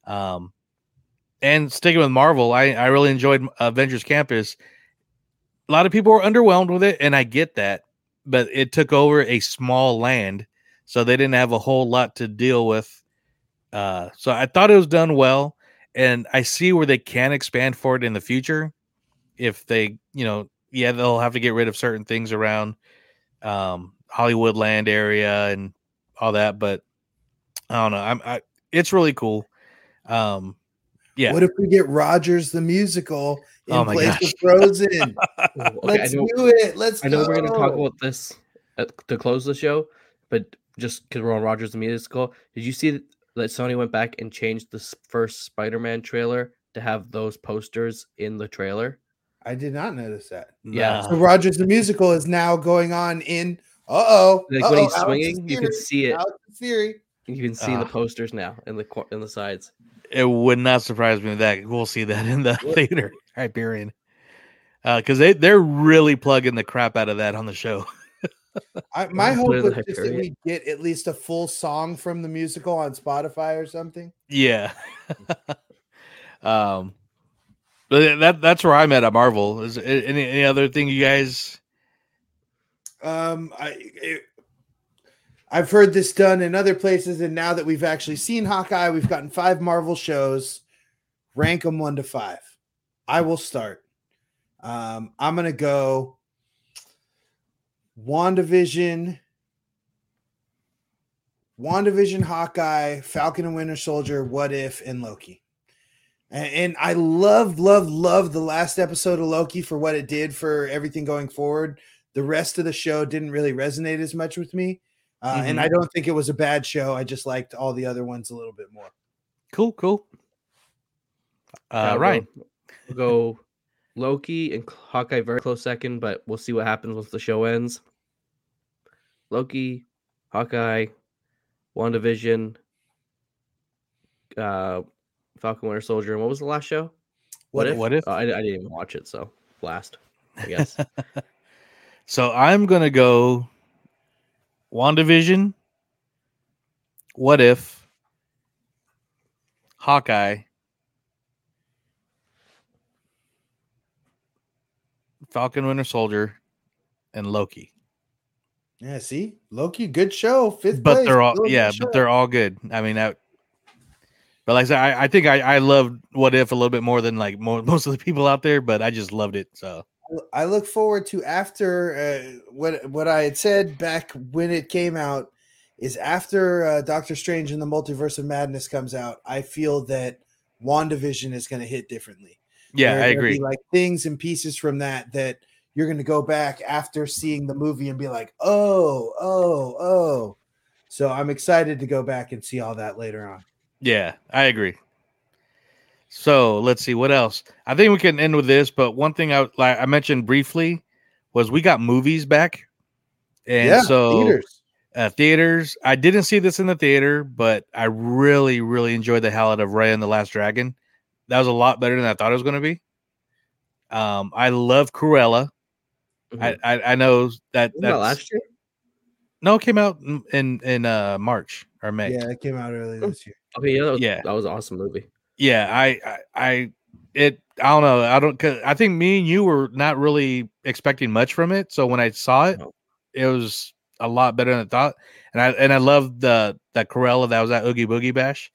And sticking with Marvel, I really enjoyed Avengers Campus. A lot of people were underwhelmed with it, and I get that, but it took over a small land, so they didn't have a whole lot to deal with. So I thought it was done well, and I see where they can expand for it in the future. If they, they'll have to get rid of certain things around Hollywood land area and all that, but I don't know. It's really cool. Yeah. What if we get Rogers the musical in place gosh. of Frozen? Let's do it. I know we're going to talk about this to close the show, but just because we're on Rogers the musical, did you see that Sony went back and changed the first Spider-Man trailer to have those posters in the trailer? I did not notice that. Yeah. So Rogers the musical is now going on in. When he's swinging, you can see it. You can see the posters now in the sides. It would not surprise me that we'll see that in the theater, Hyperion, because they're really plugging the crap out of that on the show. My hope is just that we get at least a full song from the musical on Spotify or something. Yeah. But that's where I'm at Marvel. Is any other thing you guys? I've heard this done in other places, and now that we've actually seen Hawkeye, we've gotten 5 Marvel shows. Rank them 1 to 5. I will start. I'm going to go WandaVision, Hawkeye, Falcon and Winter Soldier, What If, and Loki. And I love the last episode of Loki for what it did for everything going forward. The rest of the show didn't really resonate as much with me. And I don't think it was a bad show. I just liked all the other ones a little bit more. Cool. Ryan. We'll go Loki and Hawkeye very close second, but we'll see what happens once the show ends. Loki, Hawkeye, WandaVision, Falcon Winter Soldier, and what was the last show? What if? I didn't even watch it, so last, I guess. So I'm gonna go WandaVision, What If, Hawkeye, Falcon Winter Soldier, and Loki. Yeah, see, Loki, good show. Fifth but place, they're all but they're all good. I mean, but like I said, I think I loved What If a little bit more than like most of the people out there, but I just loved it. So I look forward to after what I had said back when it came out is after Doctor Strange and the Multiverse of Madness comes out. I feel that WandaVision is going to hit differently. Yeah, I agree. Like things and pieces from that you're going to go back after seeing the movie and be like, oh. So I'm excited to go back and see all that later on. Yeah, I agree. So let's see what else. I think we can end with this, but one thing I mentioned briefly was we got movies back. And theaters. I didn't see this in the theater, but I really, really enjoyed the hell out of Raya and the Last Dragon. That was a lot better than I thought it was going to be. I love Cruella. I know that's last year. No, it came out in March or May. Yeah, it came out early this year. Okay, that was an awesome movie. Yeah, I don't know. I think me and you were not really expecting much from it. So when I saw it, it was a lot better than I thought. And I loved that Cruella that was at Oogie Boogie Bash.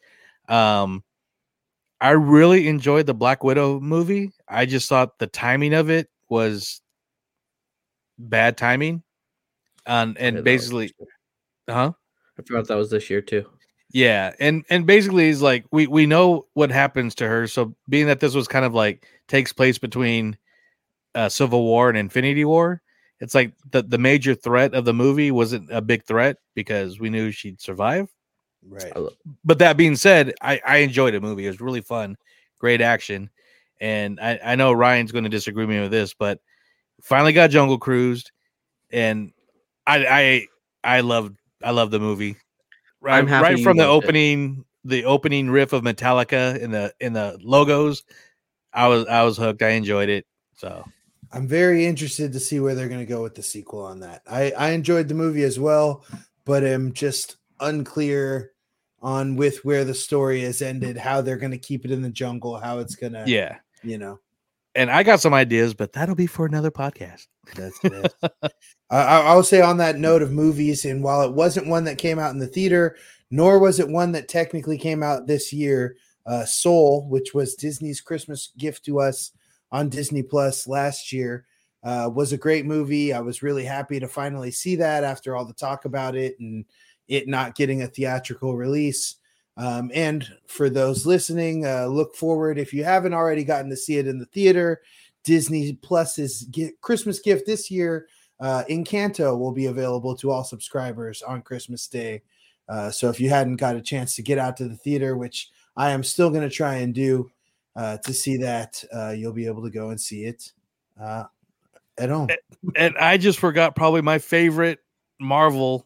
I really enjoyed the Black Widow movie. I just thought the timing of it was bad timing. And basically, I forgot that was this year too. Yeah, and basically it's like we know what happens to her. So being that this was kind of like takes place between Civil War and Infinity War, it's like the major threat of the movie wasn't a big threat because we knew she'd survive. Right. But that being said, I enjoyed the movie. It was really fun, great action, and I know Ryan's going to disagree with me with this, but finally got Jungle Cruised, and I love the movie. Right from the opening riff of Metallica in the logos, I was hooked. I enjoyed it. So I'm very interested to see where they're going to go with the sequel on that. I enjoyed the movie as well, but am just unclear on with where the story has ended, how they're going to keep it in the jungle, how it's going to, And I got some ideas, but that'll be for another podcast. That's it. I'll say on that note of movies, and while it wasn't one that came out in the theater, nor was it one that technically came out this year, Soul, which was Disney's Christmas gift to us on Disney Plus last year, was a great movie. I was really happy to finally see that after all the talk about it and it not getting a theatrical release. And for those listening, look forward. If you haven't already gotten to see it in the theater, Disney Plus's Christmas gift this year, Encanto, will be available to all subscribers on Christmas Day. So if you hadn't got a chance to get out to the theater, which I am still going to try and do to see that, you'll be able to go and see it at home. And I just forgot probably my favorite Marvel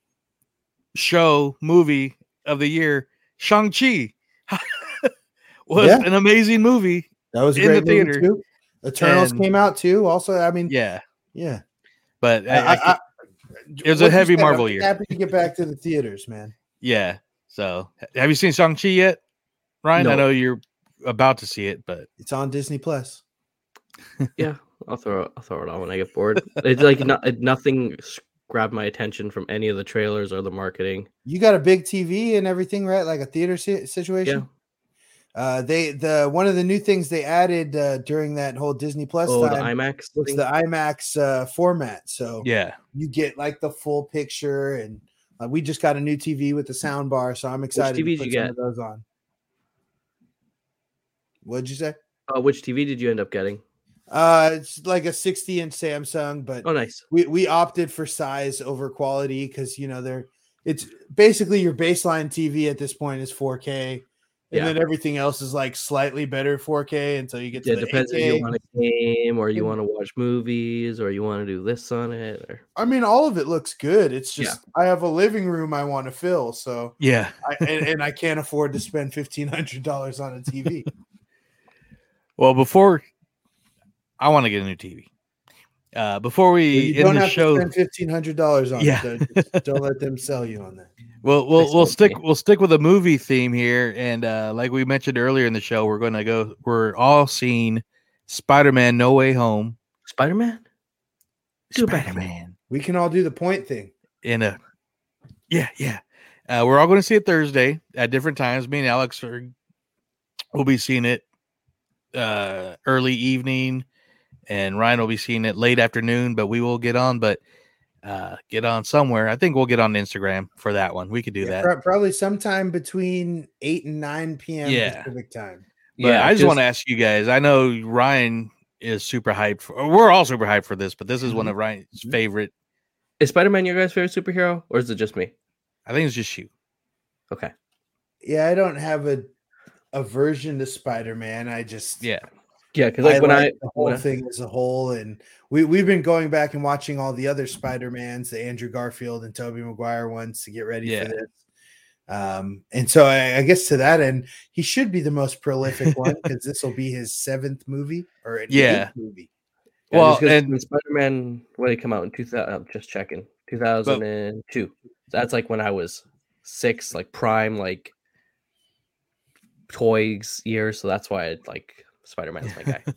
movie of the year, Shang-Chi. Was an amazing movie. That was a great movie too. Eternals came out too. Also, I mean, yeah. But it was a heavy Marvel year. Happy to get back to the theaters, man. Yeah. So, have you seen Shang-Chi yet, Ryan? No. I know you're about to see it, but it's on Disney Plus. Yeah, I'll throw it on when I get bored. It's like nothing grabbed my attention from any of the trailers or the marketing. You got a big TV and everything, right? Like a theater situation. One of the new things they added during that whole Disney Plus time, the IMAX was the IMAX format. So Yeah. you get like the full picture, and we just got a new TV with the sound bar, so I'm excited to put some of those on. What'd you say? Which TV did you end up getting? It's like a 60-inch Samsung, but nice. We opted for size over quality because it's basically your baseline TV at this point is 4K. And then everything else is like slightly better 4K until you get to the 8K. It depends if you want a game or you want to watch movies or you want to do this on it. Or... I mean, all of it looks good. It's just I have a living room I want to fill. So and I can't afford to spend $1,500 on a TV. Well, before I want to get a new TV. Before we end the show, to spend $1,500 on it. So don't let them sell you on that. Well, we'll stick with a movie theme here, and like we mentioned earlier in the show, we're all seeing Spider-Man: No Way Home. Spider-Man. We can all do the point thing. We're all going to see it Thursday at different times. Me and Alex will be seeing it early evening, and Ryan will be seeing it late afternoon. But we will get on somewhere. I think we'll get on Instagram for that one. We could do that probably sometime between 8 and 9 p.m. Pacific time. But I just want to ask you guys. I know Ryan is super hyped. We're all super hyped for this, but this is one of Ryan's favorite. Is Spider-Man your guys' favorite superhero, or is it just me? I think it's just you. Okay. Yeah, I don't have a aversion to Spider-Man. I just because like the whole thing as a whole, and we've been going back and watching all the other Spider-Mans, the Andrew Garfield and Tobey Maguire ones, to get ready for this. And so I guess to that end, he should be the most prolific one because this will be his 7th movie or 8th movie. Well, and Spider-Man, when it came out in 2000, I'm just checking, 2002. That's like when I was 6, like prime, like toys year. So that's why I like Spider-Man's my guy.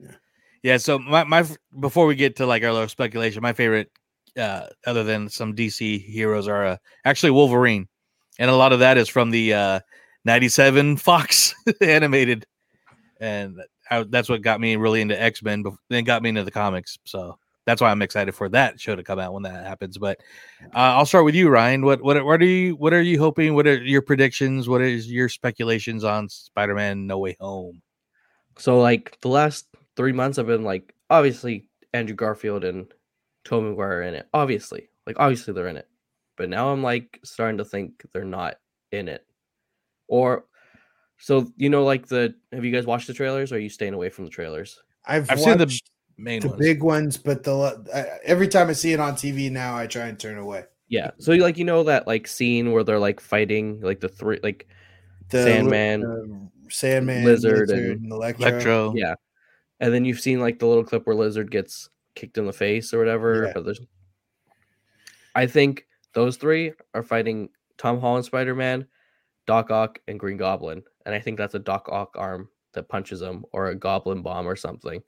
So my before we get to like our little speculation, my favorite, other than some DC heroes, are actually Wolverine, and a lot of that is from the 97 Fox animated, and that's what got me really into X-Men, then got me into the comics. So that's why I'm excited for that show to come out when that happens. But I'll start with you, Ryan. What are you hoping? What are your predictions? What is your speculations on Spider-Man: No Way Home? So like the last 3 months, I've been like, obviously Andrew Garfield and Tobey Maguire are in it. Obviously they're in it. But now I'm like starting to think they're not in it. Or so like have you guys watched the trailers, or are you staying away from the trailers? I've seen the main ones. Big ones, but every time I see it on TV now, I try and turn away. Yeah. So like that like scene where they're like fighting like the three like the Sandman, Lizard and Electro. Yeah. And then you've seen like the little clip where Lizard gets kicked in the face or whatever. Yeah. But I think those 3 are fighting Tom Holland Spider-Man, Doc Ock, and Green Goblin. And I think that's a Doc Ock arm that punches him, or a Goblin bomb or something.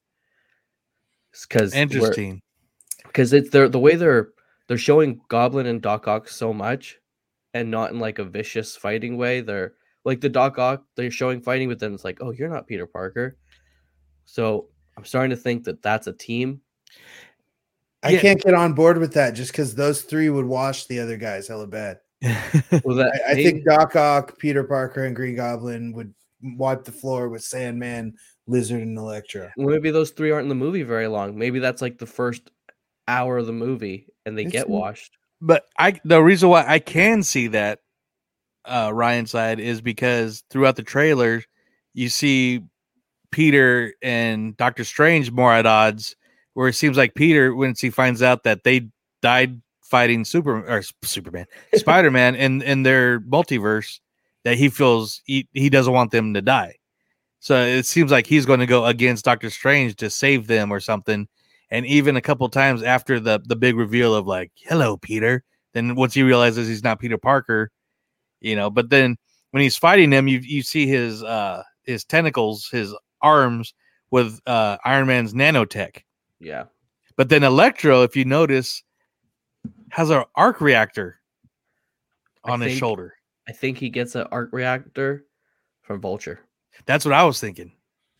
Interesting. Because it's the way they're showing Goblin and Doc Ock so much, and not in like a vicious fighting way. They're like the Doc Ock, they're showing fighting, but then it's like, oh, you're not Peter Parker. So I'm starting to think that that's a team. I can't get on board with that just because those 3 would wash the other guys hella bad. I think Doc Ock, Peter Parker, and Green Goblin would wipe the floor with Sandman, Lizard, and Electro. Well, maybe those 3 aren't in the movie very long. Maybe that's like the first hour of the movie and they get washed. But the reason why I can see that Ryan's side is because throughout the trailer, you see Peter and Doctor Strange more at odds, where it seems like Peter, once he finds out that they died fighting Spider-Man in their multiverse, that he feels he doesn't want them to die. So it seems like he's going to go against Doctor Strange to save them or something. And even a couple times after the big reveal of like, hello, Peter, then once he realizes he's not Peter Parker, but then when he's fighting them, you see his tentacles, his arms with Iron Man's nanotech. Yeah. But then Electro, if you notice, has an arc reactor on his shoulder. I think he gets an arc reactor from Vulture. That's what I was thinking.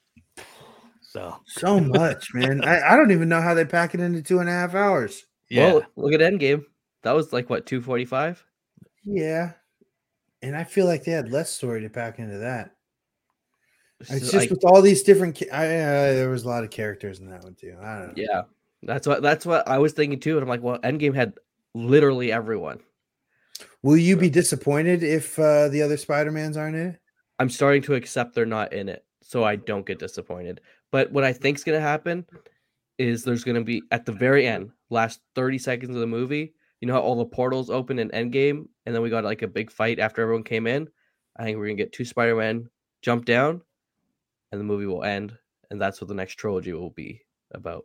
So much, man. I don't even know how they pack it into 2.5 hours. Yeah. Well, look at Endgame. That was like what, 2:45? Yeah. And I feel like they had less story to pack into that. It's just like, with all these different. There was a lot of characters in that one too. I don't know. Yeah, that's what I was thinking too. And I'm like, well, Endgame had literally everyone. Will you be disappointed if the other Spider-Mans aren't in it? I'm starting to accept they're not in it, so I don't get disappointed. But what I think's going to happen is there's going to be at the very end, last 30 seconds of the movie. You know how all the portals open in Endgame, and then we got like a big fight after everyone came in. I think we're going to get 2 Spider-Man jump down, and the movie will end, and that's what the next trilogy will be about.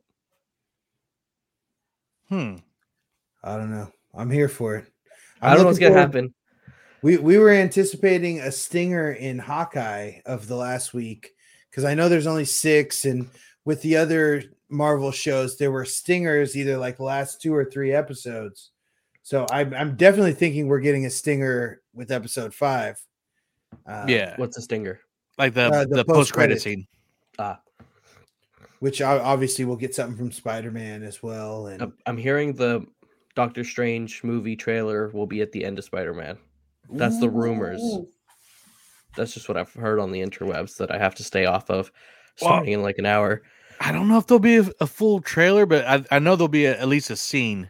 I don't know. I'm here for it. I don't know what's gonna happen. We were anticipating a stinger in Hawkeye of the last week because I know there's only 6, and with the other Marvel shows there were stingers either like the last 2 or 3 episodes. So I'm definitely thinking we're getting a stinger with episode 5. Yeah. What's a stinger? Like the post-credit scene. Which obviously we'll get something from Spider-Man as well. And I'm hearing the Doctor Strange movie trailer will be at the end of Spider-Man. That's the rumors. That's just what I've heard on the interwebs that I have to stay off of starting in like an hour. I don't know if there'll be a full trailer, but I know there'll be at least a scene.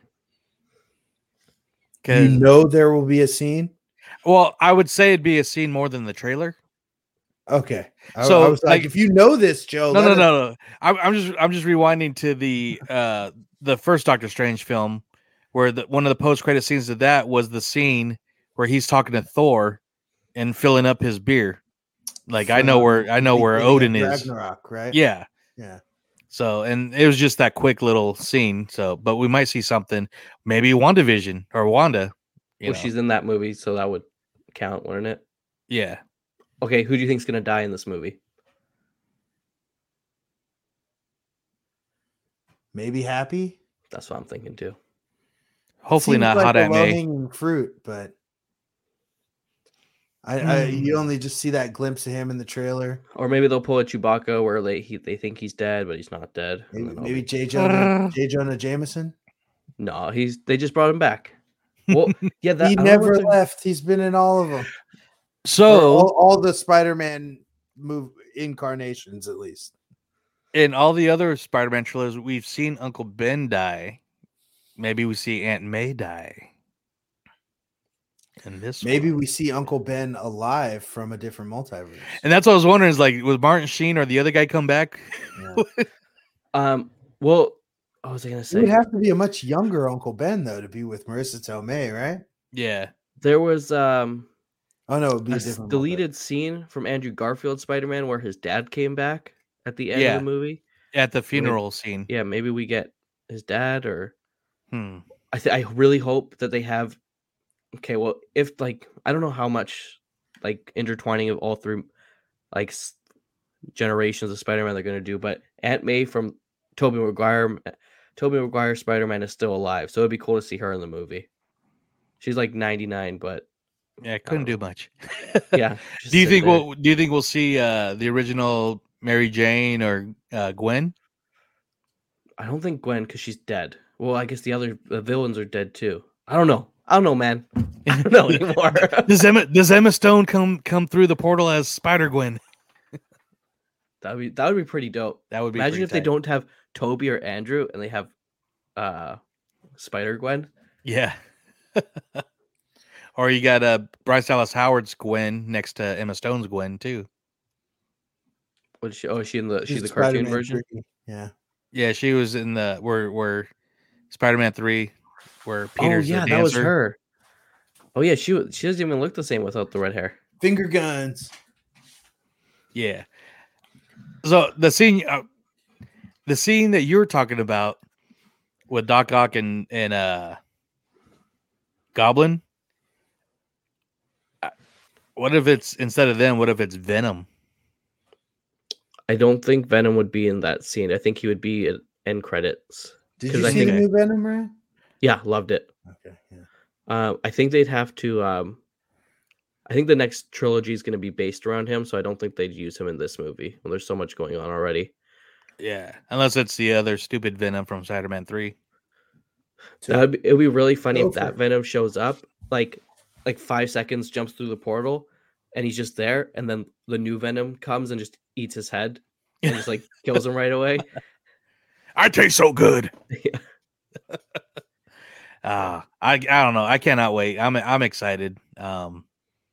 You know there will be a scene? Well, I would say it'd be a scene more than the trailer. Okay. So I was like, if you know this, Joe. No. I'm just rewinding to the first Doctor Strange film, where one of the post-credit scenes of that was the scene where he's talking to Thor and filling up his beer. Like I know where Odin is. Ragnarok, right? Yeah. Yeah. So, and it was just that quick little scene. So, but we might see something, maybe WandaVision or Wanda. She's in that movie, so that would count, wouldn't it? Yeah. Okay, who do you think's gonna die in this movie? Maybe Happy. That's what I'm thinking too. Hopefully not like Hot Aunt May. Low-hanging fruit, but you only just see that glimpse of him in the trailer. Or maybe they'll pull a Chewbacca where they think he's dead, but he's not dead. Maybe J. Jonah Jameson. No, they just brought him back. Well, yeah, he never left. He's been in all of them. So all the Spider-Man incarnations, at least. In all the other Spider-Man trailers, we've seen Uncle Ben die. Maybe we see Aunt May die. And maybe we see Uncle Ben alive from a different multiverse. And that's what I was wondering: is like, was Martin Sheen or the other guy come back? Yeah. Well, what was I gonna say? It would have to be a much younger Uncle Ben though to be with Marissa Tomei, right? Yeah. There was oh no, it would be a different deleted scene from Andrew Garfield's Spider-Man where his dad came back at the end of the movie. At the funeral scene. Yeah, maybe we get his dad or I really hope that they have. Okay, well, if like I don't know how much like intertwining of all 3 like generations of Spider-Man they're going to do, but Aunt May from Tobey Maguire Spider-Man is still alive, so it'd be cool to see her in the movie. She's like 99, but yeah, couldn't do much. Yeah. Do you think we'll see the original Mary Jane or Gwen? I don't think Gwen because she's dead. Well, I guess the villains are dead too. I don't know, man. I don't know anymore. Does Emma Stone come through the portal as Spider-Gwen? That would be pretty dope. That would be. Imagine if they don't have Toby or Andrew and they have Spider-Gwen. Yeah. Or you got Bryce Dallas Howard's Gwen next to Emma Stone's Gwen too. What is she? Oh, is she in the the cartoon version? 3. Yeah. Yeah, she was in the where Spider-Man 3, where Peter's the dancer. That was her. Oh yeah, she doesn't even look the same without the red hair. Finger guns. Yeah. So the scene that you were talking about with Doc Ock and Goblin. What if it's instead of them? What if it's Venom? I don't think Venom would be in that scene. I think he would be in end credits. Did you see the new Venom, right? Yeah, loved it. Okay, yeah. I think they'd have to I think the next trilogy is going to be based around him, so I don't think they'd use him in this movie. Well, there's so much going on already. Yeah, unless it's the other stupid Venom from Spider-Man 3. It'd be really funny if that Venom shows up, like 5 seconds, jumps through the portal, and he's just there, and then the new Venom comes and just eats his head and just like kills him right away. I taste so good. Yeah. I don't know. I cannot wait. I'm excited. I'm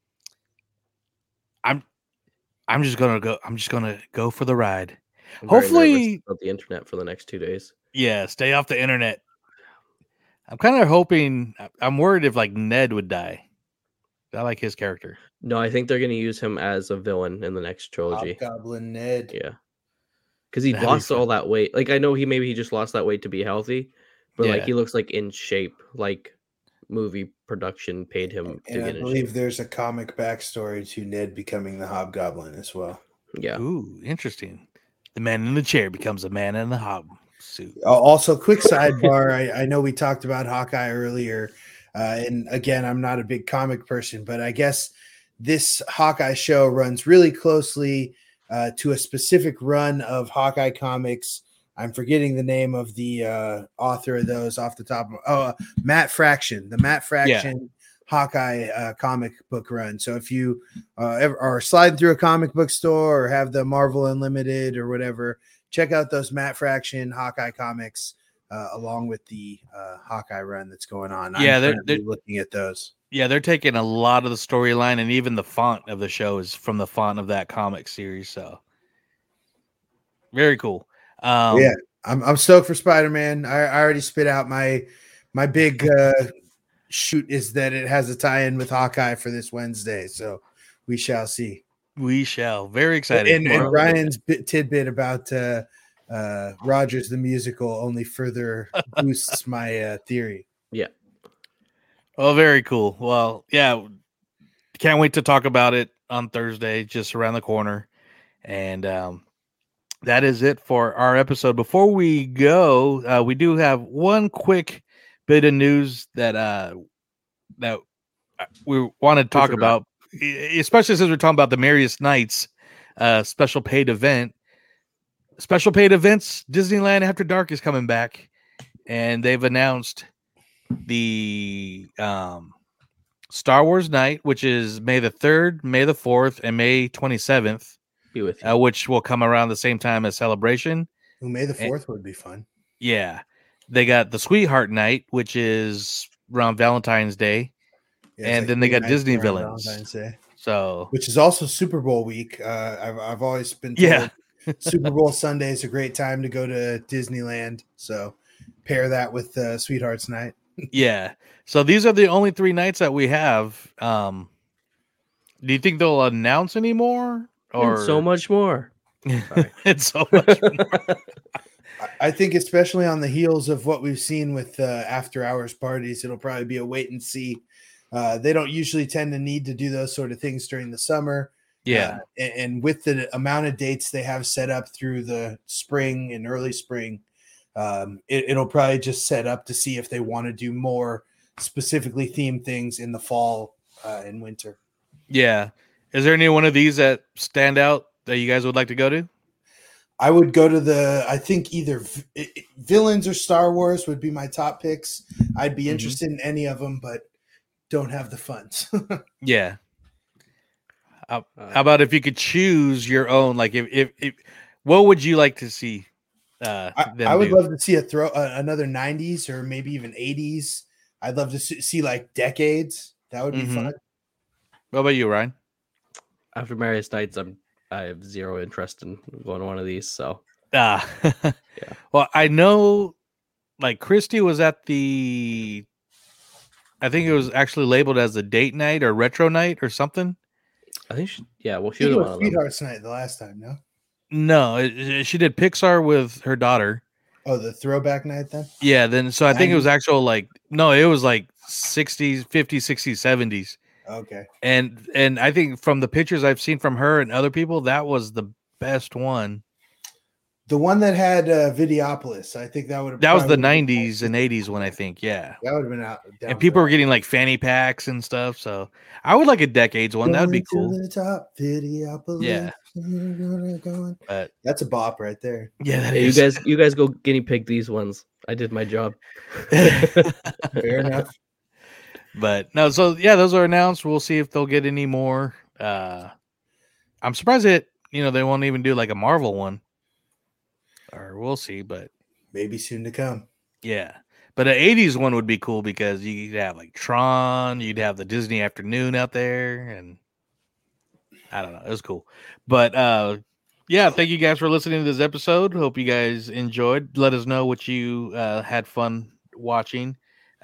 just gonna go for the ride. Hopefully, about the internet for the next 2 days. Yeah, stay off the internet. I'm kind of hoping. I'm worried if like Ned would die. I like his character. No, I think they're going to use him as a villain in the next trilogy. Hobgoblin Ned. Yeah, because he lost all that weight. Like I know he just lost that weight to be healthy, but like he looks like in shape. Like movie production paid him to and get I in believe shape. there's a comic backstory to Ned becoming the Hobgoblin as well. Yeah. Ooh, interesting. The man in the chair becomes a man in the hob suit. Also, quick sidebar. I know we talked about Hawkeye earlier. And again, I'm not a big comic person, but I guess this Hawkeye show runs really closely to a specific run of Hawkeye comics. I'm forgetting the name of the author of those off the top of Matt Fraction, the Matt Fraction Hawkeye comic book run. So if you ever are sliding through a comic book store or have the Marvel Unlimited or whatever, check out those Matt Fraction Hawkeye comics. Along with the Hawkeye run that's going on. Yeah, they're looking at those. Yeah, they're taking a lot of the storyline, and even the font of the show is from the font of that comic series. So very cool. Yeah, I'm stoked for Spider-Man. I already spit out my big shoot is that it has a tie-in with Hawkeye for this Wednesday. So we shall see. We shall. Very excited. And Ryan's tidbit about Rogers the musical only further boosts my theory. Yeah. Oh, very cool. Well, yeah, can't wait to talk about it on Thursday, just around the corner. And that is it for our episode. Before we go, we do have one quick bit of news that we want to talk about, especially since we're talking about the Merriest Nights special paid event. Special paid events, Disneyland After Dark is coming back, and they've announced the Star Wars night, which is May the 3rd, May the 4th, and May 27th, be with you. Which will come around the same time as Celebration. May the 4th would be fun. Yeah. They got the Sweetheart Night, which is around Valentine's Day, and then they got Disney Villains. Valentine's Day. So, which is also Super Bowl week. I've always been told Super Bowl Sunday is a great time to go to Disneyland. So pair that with Sweetheart's Night. Yeah. So these are the only 3 nights that we have. Do you think they'll announce any more? Or and so much more. It's so much more. I think especially on the heels of what we've seen with after hours parties, it'll probably be a wait and see. They don't usually tend to need to do those sort of things during the summer. Yeah. And with the amount of dates they have set up through the spring and early spring, it'll probably just set up to see if they want to do more specifically themed things in the fall and winter. Yeah. Is there any one of these that stand out that you guys would like to go to? I would go to I think either Villains or Star Wars would be my top picks. I'd be interested in any of them, but don't have the funds. Yeah. How about if you could choose your own, like if what would you like to see? I would love to see another 90s or maybe even 80s. I'd love to see like decades. That would be fun. What about you, Ryan? After Merriest Nights, I have zero interest in going to one of these. So yeah. Well, I know like Christy was at I think it was actually labeled as a date night or retro night or something. I think she was Sweetheart's Night the last time, no? No, she did Pixar with her daughter. Oh, the throwback night then? Yeah, then so I think it was actual it was like 60s, 50s, 60s, 70s. Okay. And I think from the pictures I've seen from her and other people, that was the best one. The one that had Videopolis, I think that would have. That was the 90s and 80s one, I think. Yeah, that would have been out. And people were getting like fanny packs and stuff. So I would like a Decades one. That would be cool. To the top, Videopolis. Yeah, but that's a bop right there. Yeah, that is. You guys go guinea pig these ones. I did my job. Fair enough. But no, so yeah, those are announced. We'll see if they'll get any more. I'm surprised that they won't even do like a Marvel one. Or we'll see, but maybe soon to come. Yeah, but an 80s one would be cool because you'd have like Tron, you'd have the Disney Afternoon out there, and I don't know, it was cool. But yeah, thank you guys for listening to this episode. Hope you guys enjoyed. Let us know what you had fun watching.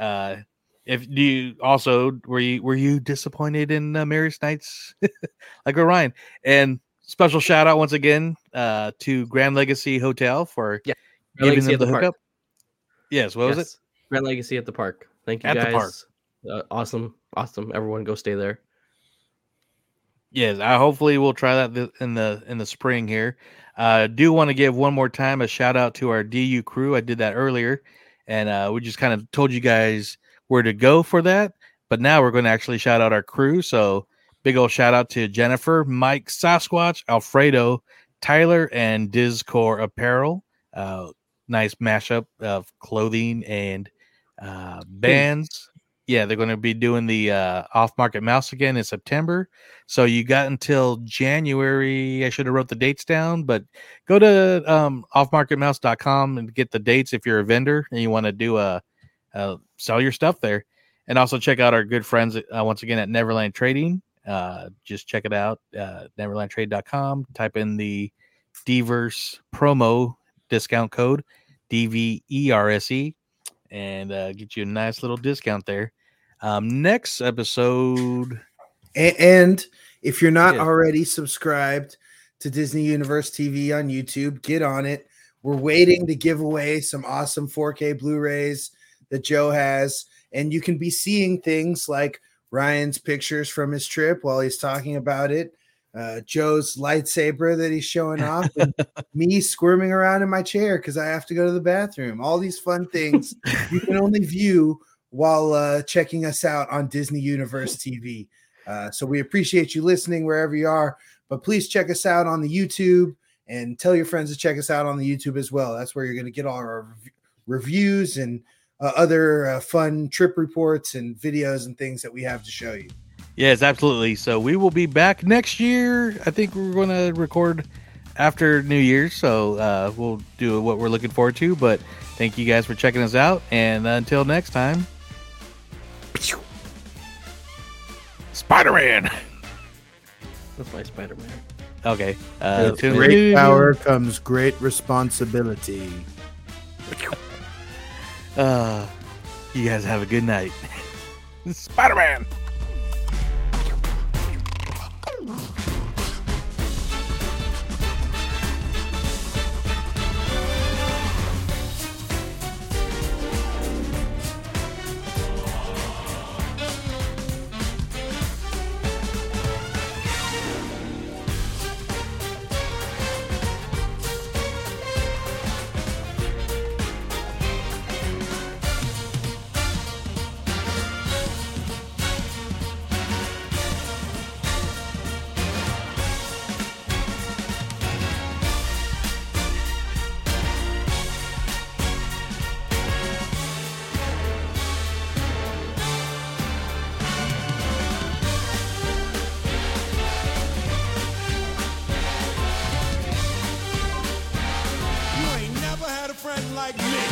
If you also were you disappointed in Mary's Nights like Orion? And special shout out once again to Grand Legacy Hotel for giving them the hookup. Yes, what was it? Grand Legacy at the park. Thank you at guys. The park. Awesome. Everyone go stay there. Yes, hopefully we'll try that in the spring here. Do want to give one more time a shout out to our DU crew. I did that earlier, and we just kind of told you guys where to go for that. But now we're going to actually shout out our crew. So big old shout out to Jennifer, Mike, Sasquatch, Alfredo, Tyler, and Discore Apparel. Nice mashup of clothing and bands. Yeah, they're going to be doing the Off-Market Mouse again in September. So you got until January. I should have wrote the dates down, but go to offmarketmouse.com and get the dates if you're a vendor and you want to do sell your stuff there. And also check out our good friends once again at Neverland Trading. Just check it out, neverlandtrade.com. Type in the Diverse promo discount code, DVERSE, and get you a nice little discount there. Next episode. And if you're not already subscribed to Disney Universe TV on YouTube, get on it. We're waiting to give away some awesome 4K Blu-rays that Joe has, and you can be seeing things like Ryan's pictures from his trip while he's talking about it, Joe's lightsaber that he's showing off, and me squirming around in my chair because I have to go to the bathroom. All these fun things you can only view while checking us out on Disney Universe TV. So we appreciate you listening wherever you are, but please check us out on the YouTube and tell your friends to check us out on the YouTube as well. That's where you're going to get all our reviews and other fun trip reports and videos and things that we have to show you. Yes, absolutely. So we will be back next year. I think we're going to record after New Year's, so we'll do what we're looking forward to. But thank you guys for checking us out, and until next time, Spider-Man. That's my Spider-Man. Okay. With great power comes great responsibility. You guys have a good night. Spider-Man. Friend like me.